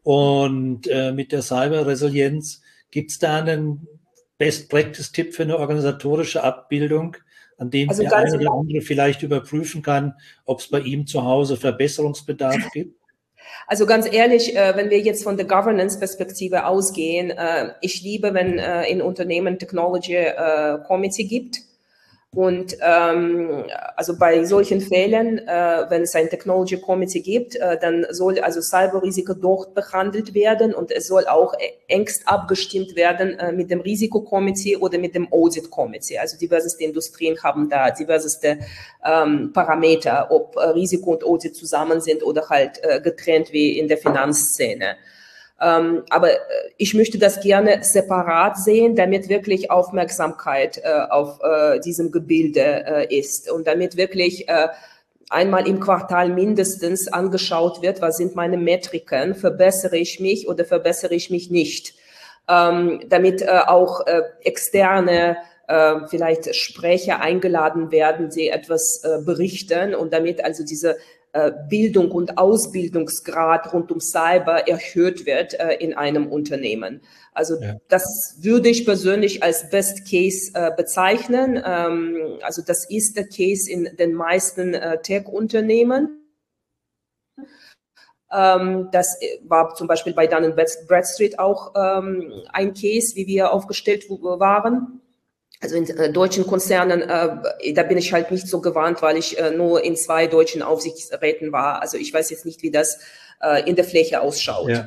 und mit der Cyberresilienz, gibt es da einen Best-Practice-Tipp für eine organisatorische Abbildung, an dem also der eine oder andere vielleicht überprüfen kann, ob es bei ihm zu Hause Verbesserungsbedarf gibt?
Also ganz ehrlich, wenn wir jetzt von der Governance-Perspektive ausgehen, ich liebe, wenn in Unternehmen Technology Committee gibt. Und also bei solchen Fällen, wenn es ein Technology Committee gibt, dann soll also Cyberrisiko dort behandelt werden und es soll auch engst abgestimmt werden mit dem Risikokomitee oder mit dem Audit Committee. Also diverseste Industrien haben da diverseste Parameter, ob Risiko und Audit zusammen sind oder halt getrennt wie in der Finanzszene. Aber ich möchte das gerne separat sehen, damit wirklich Aufmerksamkeit auf diesem Gebilde ist und damit wirklich einmal im Quartal mindestens angeschaut wird, was sind meine Metriken, verbessere ich mich oder verbessere ich mich nicht, damit auch externe vielleicht Sprecher eingeladen werden, die etwas berichten und damit also diese Bildung und Ausbildungsgrad rund um Cyber erhöht wird in einem Unternehmen. Also das würde ich persönlich als Best Case bezeichnen. Also das ist der Case in den meisten Tech-Unternehmen. Das war zum Beispiel bei Dun & Bradstreet auch ein Case, wie wir aufgestellt waren. Also in deutschen Konzernen, da bin ich halt nicht so gewandt, weil ich nur in 2 deutschen Aufsichtsräten war. Also ich weiß jetzt nicht, wie das in der Fläche ausschaut.
Ja.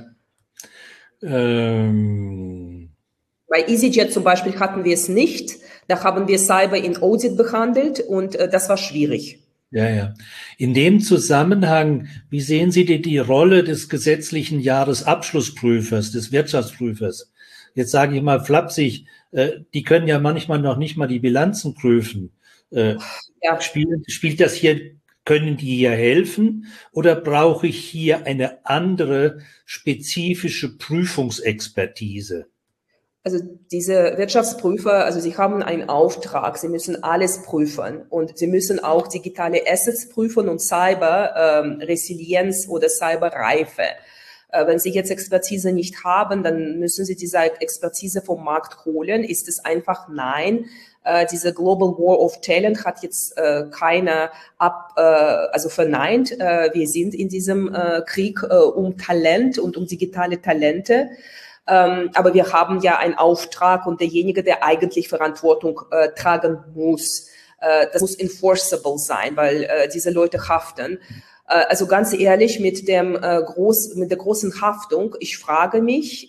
Bei EasyJet zum Beispiel hatten wir es nicht. Da haben wir Cyber in Audit behandelt und das war schwierig.
Ja, ja. In dem Zusammenhang, wie sehen Sie die Rolle des gesetzlichen Jahresabschlussprüfers, des Wirtschaftsprüfers? Jetzt sage ich mal flapsig, die können ja manchmal noch nicht mal die Bilanzen prüfen. Spielt das hier, können die hier helfen oder brauche ich hier eine andere spezifische Prüfungsexpertise?
Also diese Wirtschaftsprüfer, also sie haben einen Auftrag, sie müssen alles prüfen und sie müssen auch digitale Assets prüfen und Cyber Resilienz oder Cyberreife. Wenn Sie jetzt Expertise nicht haben, dann müssen Sie diese Expertise vom Markt holen. Ist es einfach nein? Diese Global War of Talent hat jetzt keiner also verneint. Wir sind in diesem Krieg um Talent und um digitale Talente. Aber wir haben ja einen Auftrag und derjenige, der eigentlich Verantwortung tragen muss, das muss enforceable sein, weil diese Leute haften. Also ganz ehrlich, mit der großen Haftung, ich frage mich,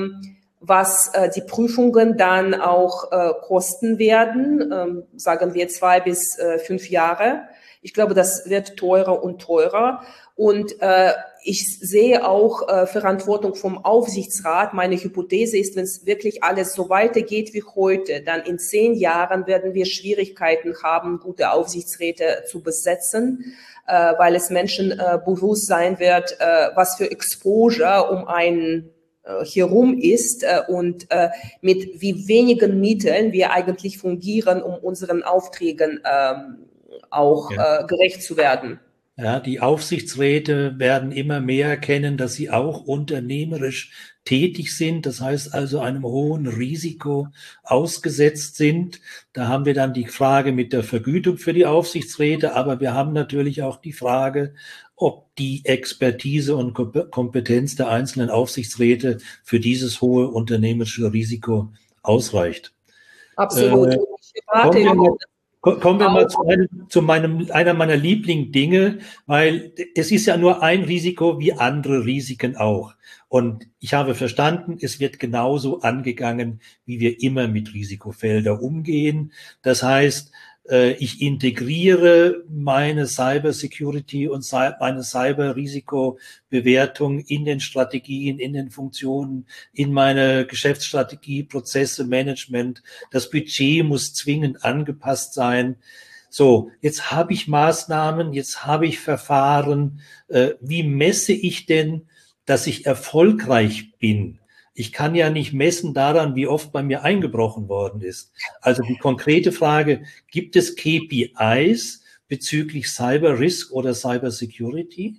was die Prüfungen dann auch kosten werden, sagen wir 2 bis 5 Jahre. Ich glaube, das wird teurer und teurer. Und ich sehe auch Verantwortung vom Aufsichtsrat. Meine Hypothese ist, wenn es wirklich alles so weitergeht wie heute, dann in 10 Jahren werden wir Schwierigkeiten haben, gute Aufsichtsräte zu besetzen, weil es Menschen bewusst sein wird, was für Exposure um einen herum ist und mit wie wenigen Mitteln wir eigentlich fungieren, um unseren Aufträgen auch gerecht zu werden.
Ja, die Aufsichtsräte werden immer mehr erkennen, dass sie auch unternehmerisch tätig sind, das heißt also einem hohen Risiko ausgesetzt sind. Da haben wir dann die Frage mit der Vergütung für die Aufsichtsräte, aber wir haben natürlich auch die Frage, ob die Expertise und Kompetenz der einzelnen Aufsichtsräte für dieses hohe unternehmerische Risiko ausreicht.
Absolut.
Kommen wir mal zu einer meiner Lieblingsdinge, weil es ist ja nur ein Risiko wie andere Risiken auch. Und ich habe verstanden, es wird genauso angegangen, wie wir immer mit Risikofeldern umgehen. Das heißt, ich integriere meine Cybersecurity und meine Cyberrisikobewertung in den Strategien, in den Funktionen, in meine Geschäftsstrategie, Prozesse, Management. Das Budget muss zwingend angepasst sein. So, jetzt habe ich Maßnahmen, jetzt habe ich Verfahren. Wie messe ich denn, dass ich erfolgreich bin? Ich kann ja nicht messen daran, wie oft bei mir eingebrochen worden ist. Also die konkrete Frage, gibt es KPIs bezüglich Cyber Risk oder Cyber Security?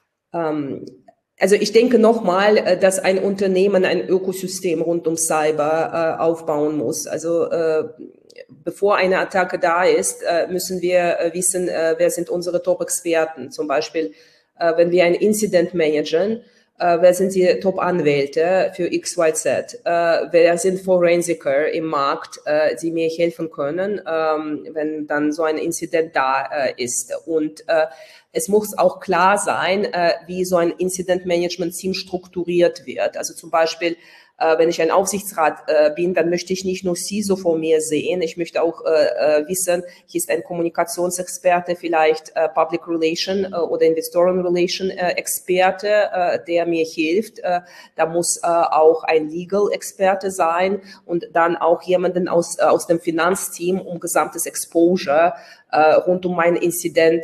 Also ich denke nochmal, dass ein Unternehmen ein Ökosystem rund um Cyber aufbauen muss. Also bevor eine Attacke da ist, müssen wir wissen, wer sind unsere Top-Experten. Zum Beispiel, wenn wir ein Incident managen, wer sind die Top-Anwälte für XYZ? Wer sind Forensiker im Markt, die mir helfen können, wenn dann so ein Incident da ist? Und es muss auch klar sein, wie so ein Incident-Management-Team strukturiert wird. Also zum Beispiel, wenn ich ein Aufsichtsrat bin, dann möchte ich nicht nur CISO vor mir sehen, ich möchte auch wissen, hier ist ein Kommunikationsexperte, vielleicht Public Relation oder Investoren Relation Experte, der mir hilft. Da muss auch ein Legal-Experte sein und dann auch jemanden aus dem Finanzteam, um gesamtes Exposure rund um mein Incident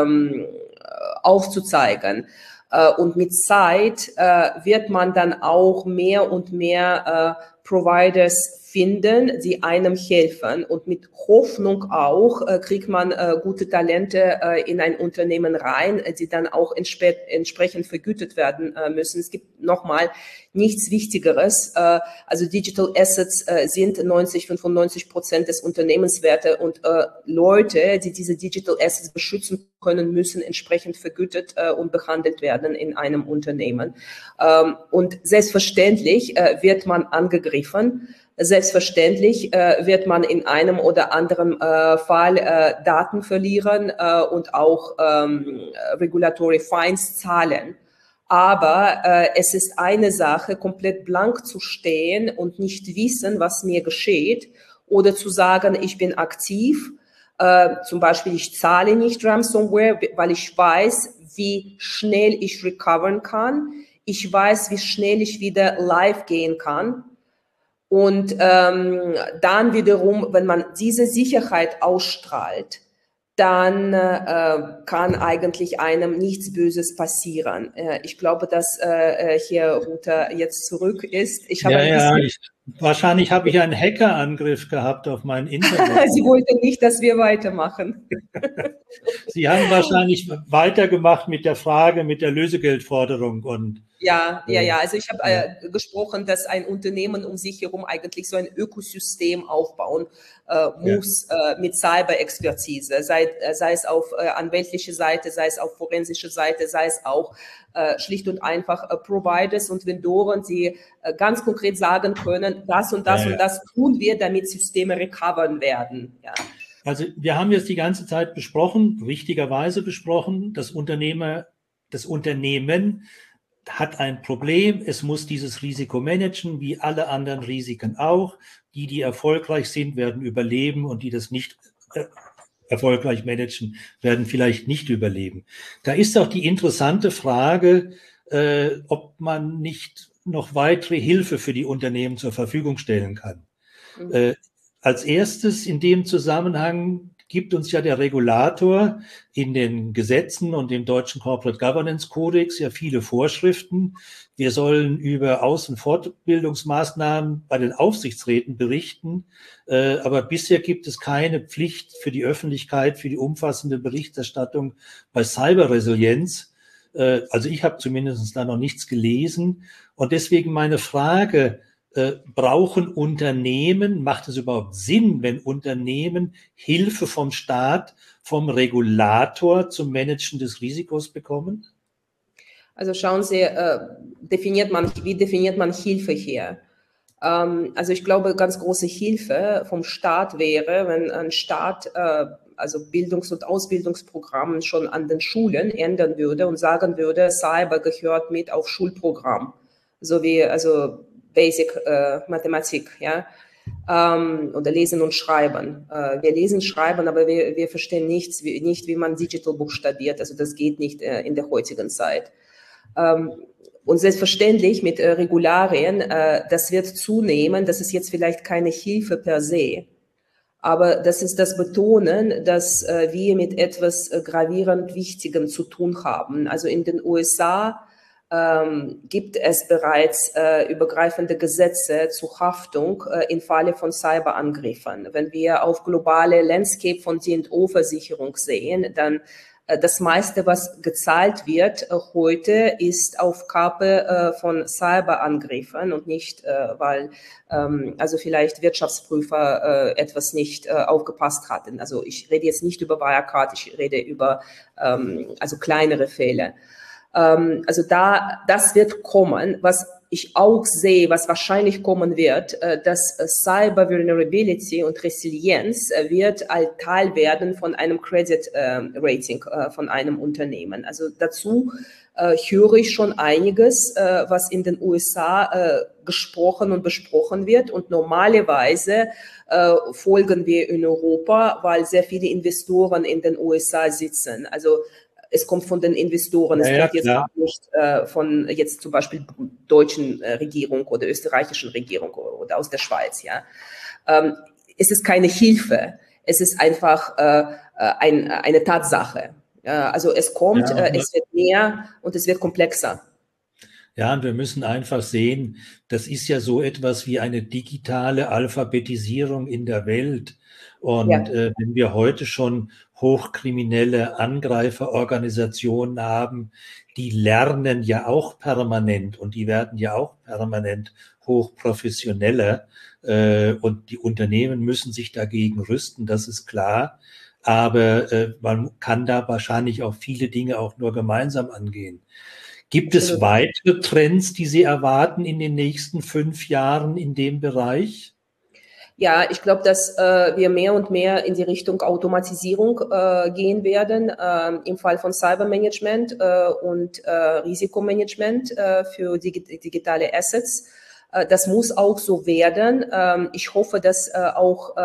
aufzuzeigen. Und mit Zeit wird man dann auch mehr und mehr Providers finden, die einem helfen. Und mit Hoffnung auch kriegt man gute Talente in ein Unternehmen rein, die dann auch entsprechend vergütet werden müssen. Es gibt nochmal nichts Wichtigeres. Also Digital Assets sind 95% des Unternehmenswertes und Leute, die diese Digital Assets beschützen können, müssen entsprechend vergütet und behandelt werden in einem Unternehmen. Und selbstverständlich wird man angegriffen. Selbstverständlich wird man in einem oder anderen Fall Daten verlieren und auch Regulatory Fines zahlen. Aber es ist eine Sache, komplett blank zu stehen und nicht wissen, was mir geschieht, oder zu sagen, ich bin aktiv. Zum Beispiel, ich zahle nicht Ransomware, weil ich weiß, wie schnell ich recovern kann. Ich weiß, wie schnell ich wieder live gehen kann. Und dann wiederum, wenn man diese Sicherheit ausstrahlt, dann kann eigentlich einem nichts Böses passieren. Ich glaube, dass Herr Ruther jetzt zurück ist.
Wahrscheinlich habe ich einen Hackerangriff gehabt auf mein Internet.
Sie wollten nicht, dass wir weitermachen.
Sie haben wahrscheinlich weitergemacht mit der Frage, mit der Lösegeldforderung und
Ja. Also ich habe gesprochen, dass ein Unternehmen um sich herum eigentlich so ein Ökosystem aufbauen muss mit Cyber-Expertise, sei es auf anwältliche Seite, sei es auf forensische Seite, sei es auch schlicht und einfach Providers und Vendoren, die ganz konkret sagen können, das und das und das tun wir, damit Systeme recovern werden. Ja.
Also wir haben jetzt die ganze Zeit besprochen, richtigerweise besprochen, das Unternehmen hat ein Problem, es muss dieses Risiko managen, wie alle anderen Risiken auch. Die erfolgreich sind, werden überleben und die das nicht erfolgreich managen, werden vielleicht nicht überleben. Da ist auch die interessante Frage, ob man nicht noch weitere Hilfe für die Unternehmen zur Verfügung stellen kann. Als erstes in dem Zusammenhang gibt uns ja der Regulator in den Gesetzen und dem deutschen Corporate Governance Kodex ja viele Vorschriften. Wir sollen über Aus- und Fortbildungsmaßnahmen bei den Aufsichtsräten berichten. Aber bisher gibt es keine Pflicht für die Öffentlichkeit, für die umfassende Berichterstattung bei Cyberresilienz. Also ich habe zumindest da noch nichts gelesen. Und deswegen meine Frage: Brauchen Unternehmen, macht es überhaupt Sinn, wenn Unternehmen Hilfe vom Staat, vom Regulator zum Managen des Risikos bekommen?
Also schauen Sie, wie definiert man Hilfe hier? Also ich glaube, ganz große Hilfe vom Staat wäre, wenn ein Staat also Bildungs- und Ausbildungsprogramme schon an den Schulen ändern würde und sagen würde, Cyber gehört mit auf Schulprogramm, so wie also Basic Mathematik, ja, oder Lesen und Schreiben. Wir lesen, schreiben, aber wir verstehen nicht, wie man Digital buchstabiert. Also das geht nicht in der heutigen Zeit. Und selbstverständlich mit Regularien, das wird zunehmen, das ist jetzt vielleicht keine Hilfe per se, aber das ist das Betonen, dass wir mit etwas gravierend Wichtigem zu tun haben. Also in den USA gibt es bereits übergreifende Gesetze zur Haftung im Falle von Cyberangriffen. Wenn wir auf globale Landscape von D&O-Versicherung sehen, dann das meiste, was gezahlt wird heute, ist auf Kappe von Cyberangriffen und nicht, weil also vielleicht Wirtschaftsprüfer etwas nicht aufgepasst hatten. Also ich rede jetzt nicht über Wirecard, ich rede über also kleinere Fälle. Also das wird kommen. Was ich auch sehe, was wahrscheinlich kommen wird, dass Cyber Vulnerability und Resilienz wird Teil werden von einem Credit Rating von einem Unternehmen. Also dazu höre ich schon einiges, was in den USA gesprochen und besprochen wird. Und normalerweise folgen wir in Europa, weil sehr viele Investoren in den USA sitzen. Also es kommt von den Investoren, es kommt jetzt auch nicht von jetzt zum Beispiel deutschen Regierung oder österreichischen Regierung oder aus der Schweiz. Ja, es ist keine Hilfe, es ist einfach eine Tatsache. Also es kommt, es wird mehr und es wird komplexer.
Ja, und wir müssen einfach sehen, das ist ja so etwas wie eine digitale Alphabetisierung in der Welt. Und wenn wir heute schon hochkriminelle Angreiferorganisationen haben, die lernen ja auch permanent und die werden ja auch permanent hochprofessioneller. Und die Unternehmen müssen sich dagegen rüsten, das ist klar. Aber man kann da wahrscheinlich auch viele Dinge auch nur gemeinsam angehen. Gibt es weitere Trends, die Sie erwarten in den nächsten 5 Jahren in dem Bereich?
Ja, ich glaube, dass wir mehr und mehr in die Richtung Automatisierung gehen werden, im Fall von Cybermanagement und Risikomanagement für digitale Assets. Das muss auch so werden. Ich hoffe, dass auch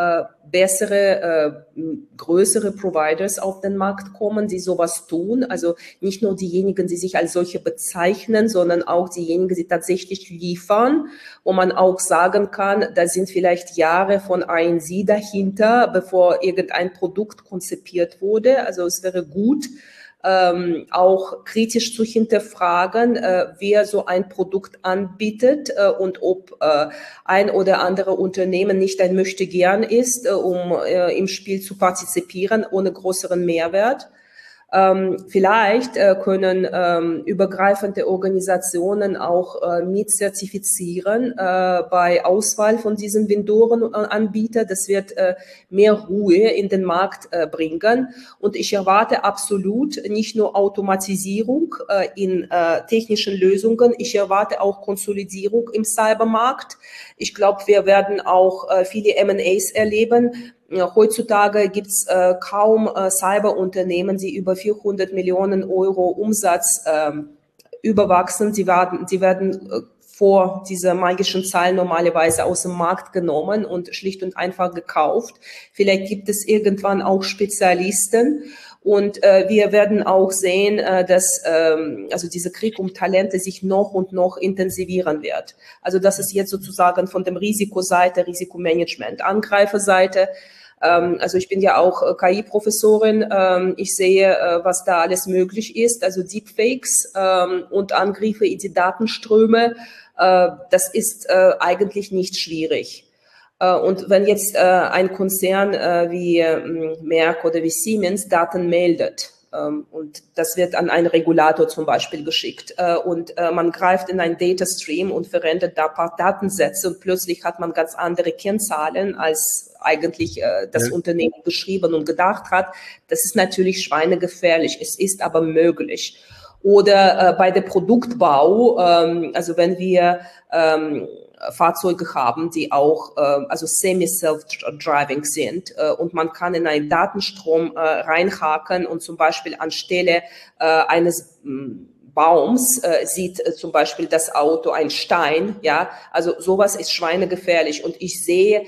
bessere, größere Providers auf den Markt kommen, die sowas tun. Also nicht nur diejenigen, die sich als solche bezeichnen, sondern auch diejenigen, die tatsächlich liefern, wo man auch sagen kann, da sind vielleicht Jahre von R&D dahinter, bevor irgendein Produkt konzipiert wurde. Also es wäre gut, auch kritisch zu hinterfragen, wer so ein Produkt anbietet und ob ein oder andere Unternehmen nicht ein Möchtegern ist, um im Spiel zu partizipieren ohne größeren Mehrwert. Vielleicht können übergreifende Organisationen auch mit zertifizieren bei Auswahl von diesen Vendoren und Anbietern. Das wird mehr Ruhe in den Markt bringen. Und ich erwarte absolut nicht nur Automatisierung in technischen Lösungen, ich erwarte auch Konsolidierung im Cybermarkt. Ich glaube, wir werden auch viele M&As erleben. Heutzutage gibt's kaum Cyberunternehmen, die über 400 Millionen Euro Umsatz überwachsen. Sie werden vor dieser magischen Zahl normalerweise aus dem Markt genommen und schlicht und einfach gekauft. Vielleicht gibt es irgendwann auch Spezialisten. Und wir werden auch sehen, dass also dieser Krieg um Talente sich noch und noch intensivieren wird. Also das ist jetzt sozusagen von dem Risikoseite, Risikomanagement, Angreiferseite. Also ich bin ja auch KI-Professorin. Ich sehe, was da alles möglich ist. Also Deepfakes und Angriffe in die Datenströme. Das ist eigentlich nicht schwierig. Und wenn jetzt ein Konzern wie Merck oder wie Siemens Daten meldet, und das wird an einen Regulator zum Beispiel geschickt, und man greift in einen Data Stream und verwendet da ein paar Datensätze und plötzlich hat man ganz andere Kennzahlen, als eigentlich das Unternehmen geschrieben und gedacht hat. Das ist natürlich schweinegefährlich, es ist aber möglich. Oder bei der Produktbau, also wenn wir Fahrzeuge haben, die auch also semi-self-driving sind und man kann in einen Datenstrom reinhaken und zum Beispiel anstelle eines Baums sieht zum Beispiel das Auto ein Stein, ja, also sowas ist schweinegefährlich und ich sehe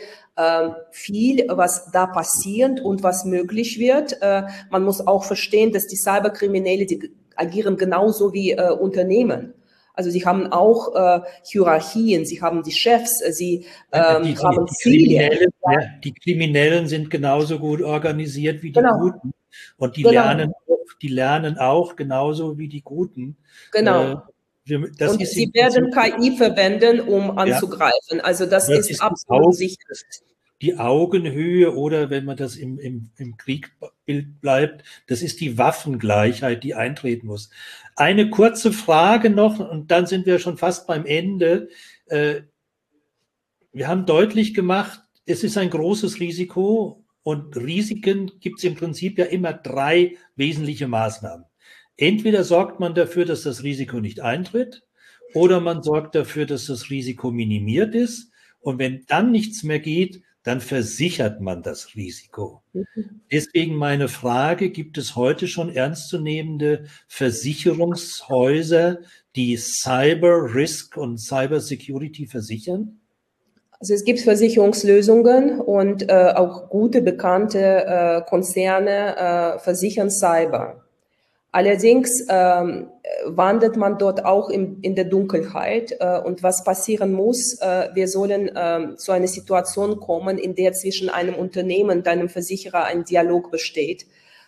viel, was da passiert und was möglich wird. Man muss auch verstehen, dass die Cyberkriminelle, die agieren genauso wie Unternehmen. Also sie haben auch Hierarchien, sie haben die Chefs, sie haben Ziele.
Die Kriminellen sind genauso gut organisiert wie die
Genau.
Guten. Und die lernen auch genauso wie die Guten.
Genau. Und sie werden KI verwenden, um anzugreifen. Ja. Also das ist absolut sicher.
Die Augenhöhe oder, wenn man das im Kriegbild bleibt, das ist die Waffengleichheit, die eintreten muss. Eine kurze Frage noch und dann sind wir schon fast beim Ende. Wir haben deutlich gemacht, es ist ein großes Risiko und Risiken gibt es im Prinzip ja immer 3 wesentliche Maßnahmen. Entweder sorgt man dafür, dass das Risiko nicht eintritt oder man sorgt dafür, dass das Risiko minimiert ist und wenn dann nichts mehr geht, dann versichert man das Risiko. Deswegen meine Frage, gibt es heute schon ernstzunehmende Versicherungshäuser, die Cyber Risk und Cyber Security versichern?
Also es gibt Versicherungslösungen und auch gute, bekannte Konzerne versichern Cyber. Allerdings wandert man dort auch in der Dunkelheit und was passieren muss, wir sollen zu einer Situation kommen, in der zwischen einem Unternehmen und einem Versicherer ein Dialog besteht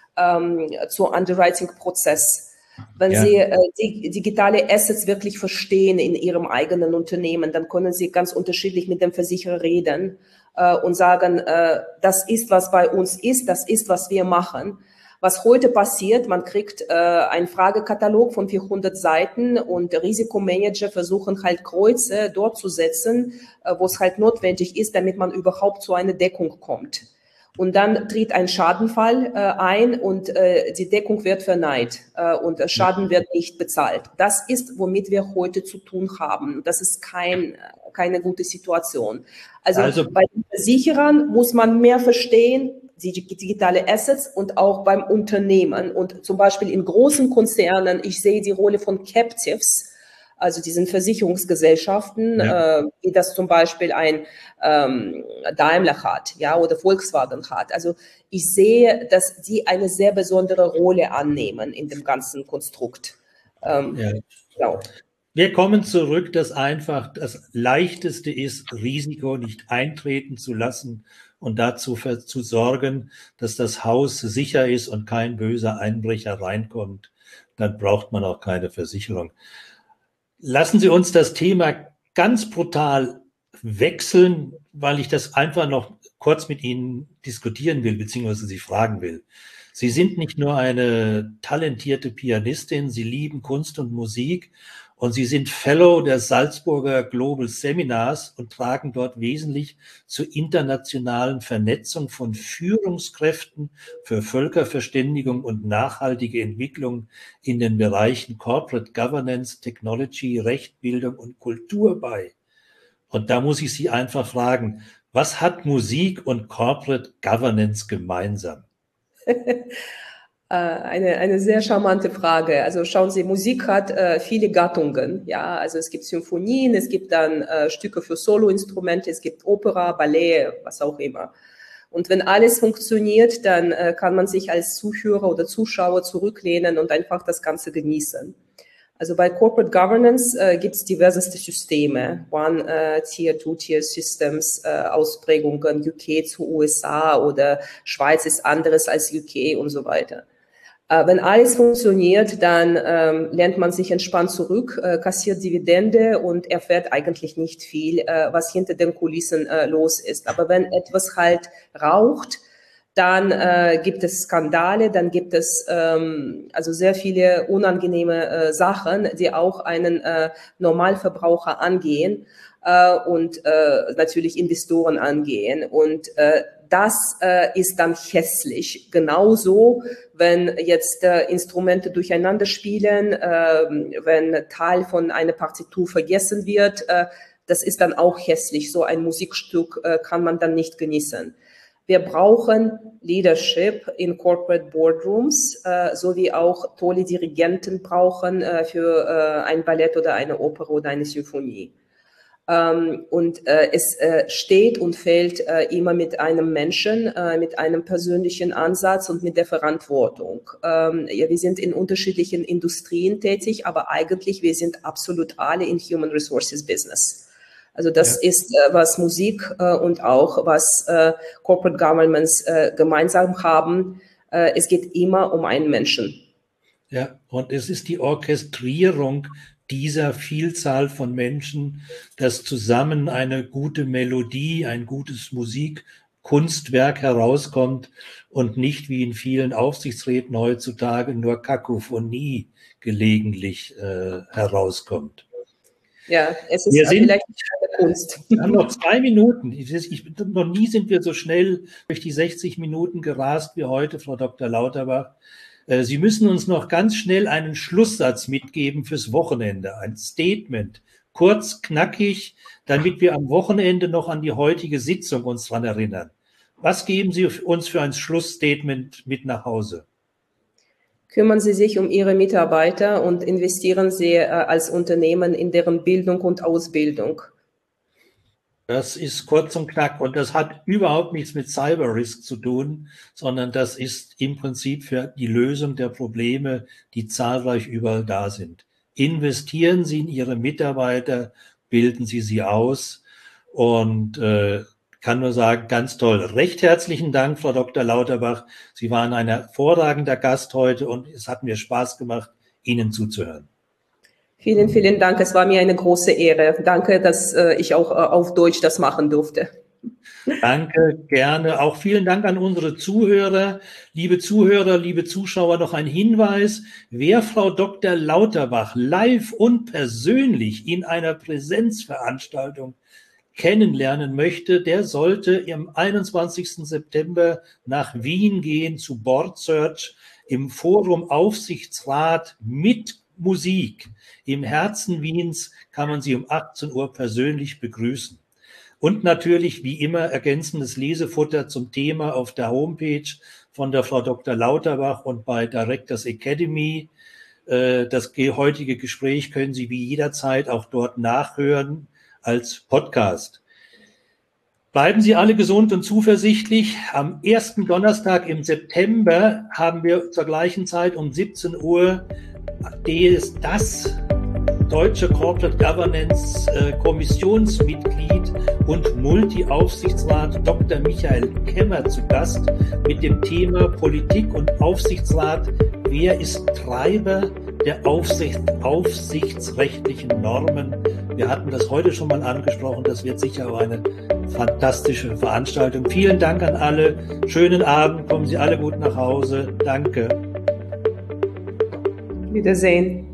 zur Underwriting-Prozess. Wenn Sie die digitale Assets wirklich verstehen in Ihrem eigenen Unternehmen, dann können Sie ganz unterschiedlich mit dem Versicherer reden und sagen, das ist, was bei uns ist, das ist, was wir machen. Was heute passiert, man kriegt einen Fragekatalog von 400 Seiten und Risikomanager versuchen halt Kreuze dort zu setzen, wo es halt notwendig ist, damit man überhaupt zu einer Deckung kommt. Und dann tritt ein Schadenfall ein und die Deckung wird verneint und der Schaden wird nicht bezahlt. Das ist, womit wir heute zu tun haben. Das ist keine gute Situation. Also bei den Versicherern muss man mehr verstehen, die digitale Assets und auch beim Unternehmen. Und zum Beispiel in großen Konzernen, ich sehe die Rolle von Captives, also diesen Versicherungsgesellschaften, wie das zum Beispiel ein Daimler hat, ja, oder Volkswagen hat. Also ich sehe, dass die eine sehr besondere Rolle annehmen in dem ganzen Konstrukt.
Genau. Wir kommen zurück, dass einfach das Leichteste ist, Risiko nicht eintreten zu lassen und dazu zu sorgen, dass das Haus sicher ist und kein böser Einbrecher reinkommt, dann braucht man auch keine Versicherung. Lassen Sie uns das Thema ganz brutal wechseln, weil ich das einfach noch kurz mit Ihnen diskutieren will, beziehungsweise Sie fragen will. Sie sind nicht nur eine talentierte Pianistin, Sie lieben Kunst und Musik und Sie sind Fellow der Salzburger Global Seminars und tragen dort wesentlich zur internationalen Vernetzung von Führungskräften für Völkerverständigung und nachhaltige Entwicklung in den Bereichen Corporate Governance, Technology, Recht, Bildung und Kultur bei. Und da muss ich Sie einfach fragen, was hat Musik und Corporate Governance gemeinsam?
Eine sehr charmante Frage. Also schauen Sie, Musik hat viele Gattungen. Ja, also es gibt Symphonien, es gibt dann Stücke für Soloinstrumente, es gibt Opera, Ballett, was auch immer. Und wenn alles funktioniert, dann kann man sich als Zuhörer oder Zuschauer zurücklehnen und einfach das Ganze genießen. Also bei Corporate Governance gibt es diverseste Systeme, One-Tier, Two-Tier-Systems, Ausprägungen, UK zu USA oder Schweiz ist anderes als UK und so weiter. Wenn alles funktioniert, dann lehnt man sich entspannt zurück, kassiert Dividende und erfährt eigentlich nicht viel, was hinter den Kulissen los ist. Aber wenn etwas halt raucht, dann gibt es Skandale, dann gibt es also sehr viele unangenehme Sachen, die auch einen Normalverbraucher angehen und natürlich Investoren angehen. Und das ist dann hässlich. Genauso, wenn jetzt Instrumente durcheinander spielen, wenn Teil von einer Partitur vergessen wird, das ist dann auch hässlich. So ein Musikstück kann man dann nicht genießen. Wir brauchen Leadership in Corporate Boardrooms, sowie auch tolle Dirigenten brauchen für ein Ballett oder eine Oper oder eine Symphonie. Und es steht und fällt immer mit einem Menschen, mit einem persönlichen Ansatz und mit der Verantwortung. Ja, wir sind in unterschiedlichen Industrien tätig, aber eigentlich wir sind absolut alle in Human Resources Business. Also das ist, was Musik und auch was Corporate Governments gemeinsam haben. Es geht immer um einen Menschen.
Ja, und es ist die Orchestrierung dieser Vielzahl von Menschen, dass zusammen eine gute Melodie, ein gutes Musikkunstwerk herauskommt und nicht wie in vielen Aufsichtsräten heutzutage nur Kakophonie gelegentlich herauskommt.
Ja, es ist vielleicht nicht eine Kunst.
Wir haben noch 2 Minuten. Noch nie sind wir so schnell durch die 60 Minuten gerast wie heute, Frau Dr. Lauterbach. Sie müssen uns noch ganz schnell einen Schlusssatz mitgeben fürs Wochenende, ein Statement, kurz, knackig, damit wir am Wochenende noch an die heutige Sitzung uns dran erinnern. Was geben Sie uns für ein Schlussstatement mit nach Hause?
Kümmern Sie sich um Ihre Mitarbeiter und investieren Sie als Unternehmen in deren Bildung und Ausbildung.
Das ist kurz und knack und das hat überhaupt nichts mit Cyber Risk zu tun, sondern das ist im Prinzip für die Lösung der Probleme, die zahlreich überall da sind. Investieren Sie in Ihre Mitarbeiter, bilden Sie sie aus und kann nur sagen, ganz toll. Recht herzlichen Dank, Frau Dr. Lauterbach. Sie waren ein hervorragender Gast heute und es hat mir Spaß gemacht, Ihnen zuzuhören.
Vielen, vielen Dank. Es war mir eine große Ehre. Danke, dass ich auch auf Deutsch das machen durfte.
Danke, gerne. Auch vielen Dank an unsere Zuhörer, liebe Zuschauer. Noch ein Hinweis. Wer Frau Dr. Lauterbach live und persönlich in einer Präsenzveranstaltung kennenlernen möchte, der sollte am 21. September nach Wien gehen zu Board Search im Forum Aufsichtsrat mit Musik. Im Herzen Wiens kann man sie um 18 Uhr persönlich begrüßen. Und natürlich, wie immer, ergänzendes Lesefutter zum Thema auf der Homepage von der Frau Dr. Lauterbach und bei Directors Academy. Das heutige Gespräch können Sie wie jederzeit auch dort nachhören als Podcast. Bleiben Sie alle gesund und zuversichtlich. Am ersten Donnerstag im September haben wir zur gleichen Zeit um 17 Uhr das deutsche Corporate Governance Kommissionsmitglied und Multi-Aufsichtsrat Dr. Michael Kemmer zu Gast mit dem Thema Politik und Aufsichtsrat. Wer ist Treiber der aufsichtsrechtlichen Normen? Wir hatten das heute schon mal angesprochen. Das wird sicher auch eine fantastische Veranstaltung. Vielen Dank an alle. Schönen Abend. Kommen Sie alle gut nach Hause. Danke.
Wiedersehen.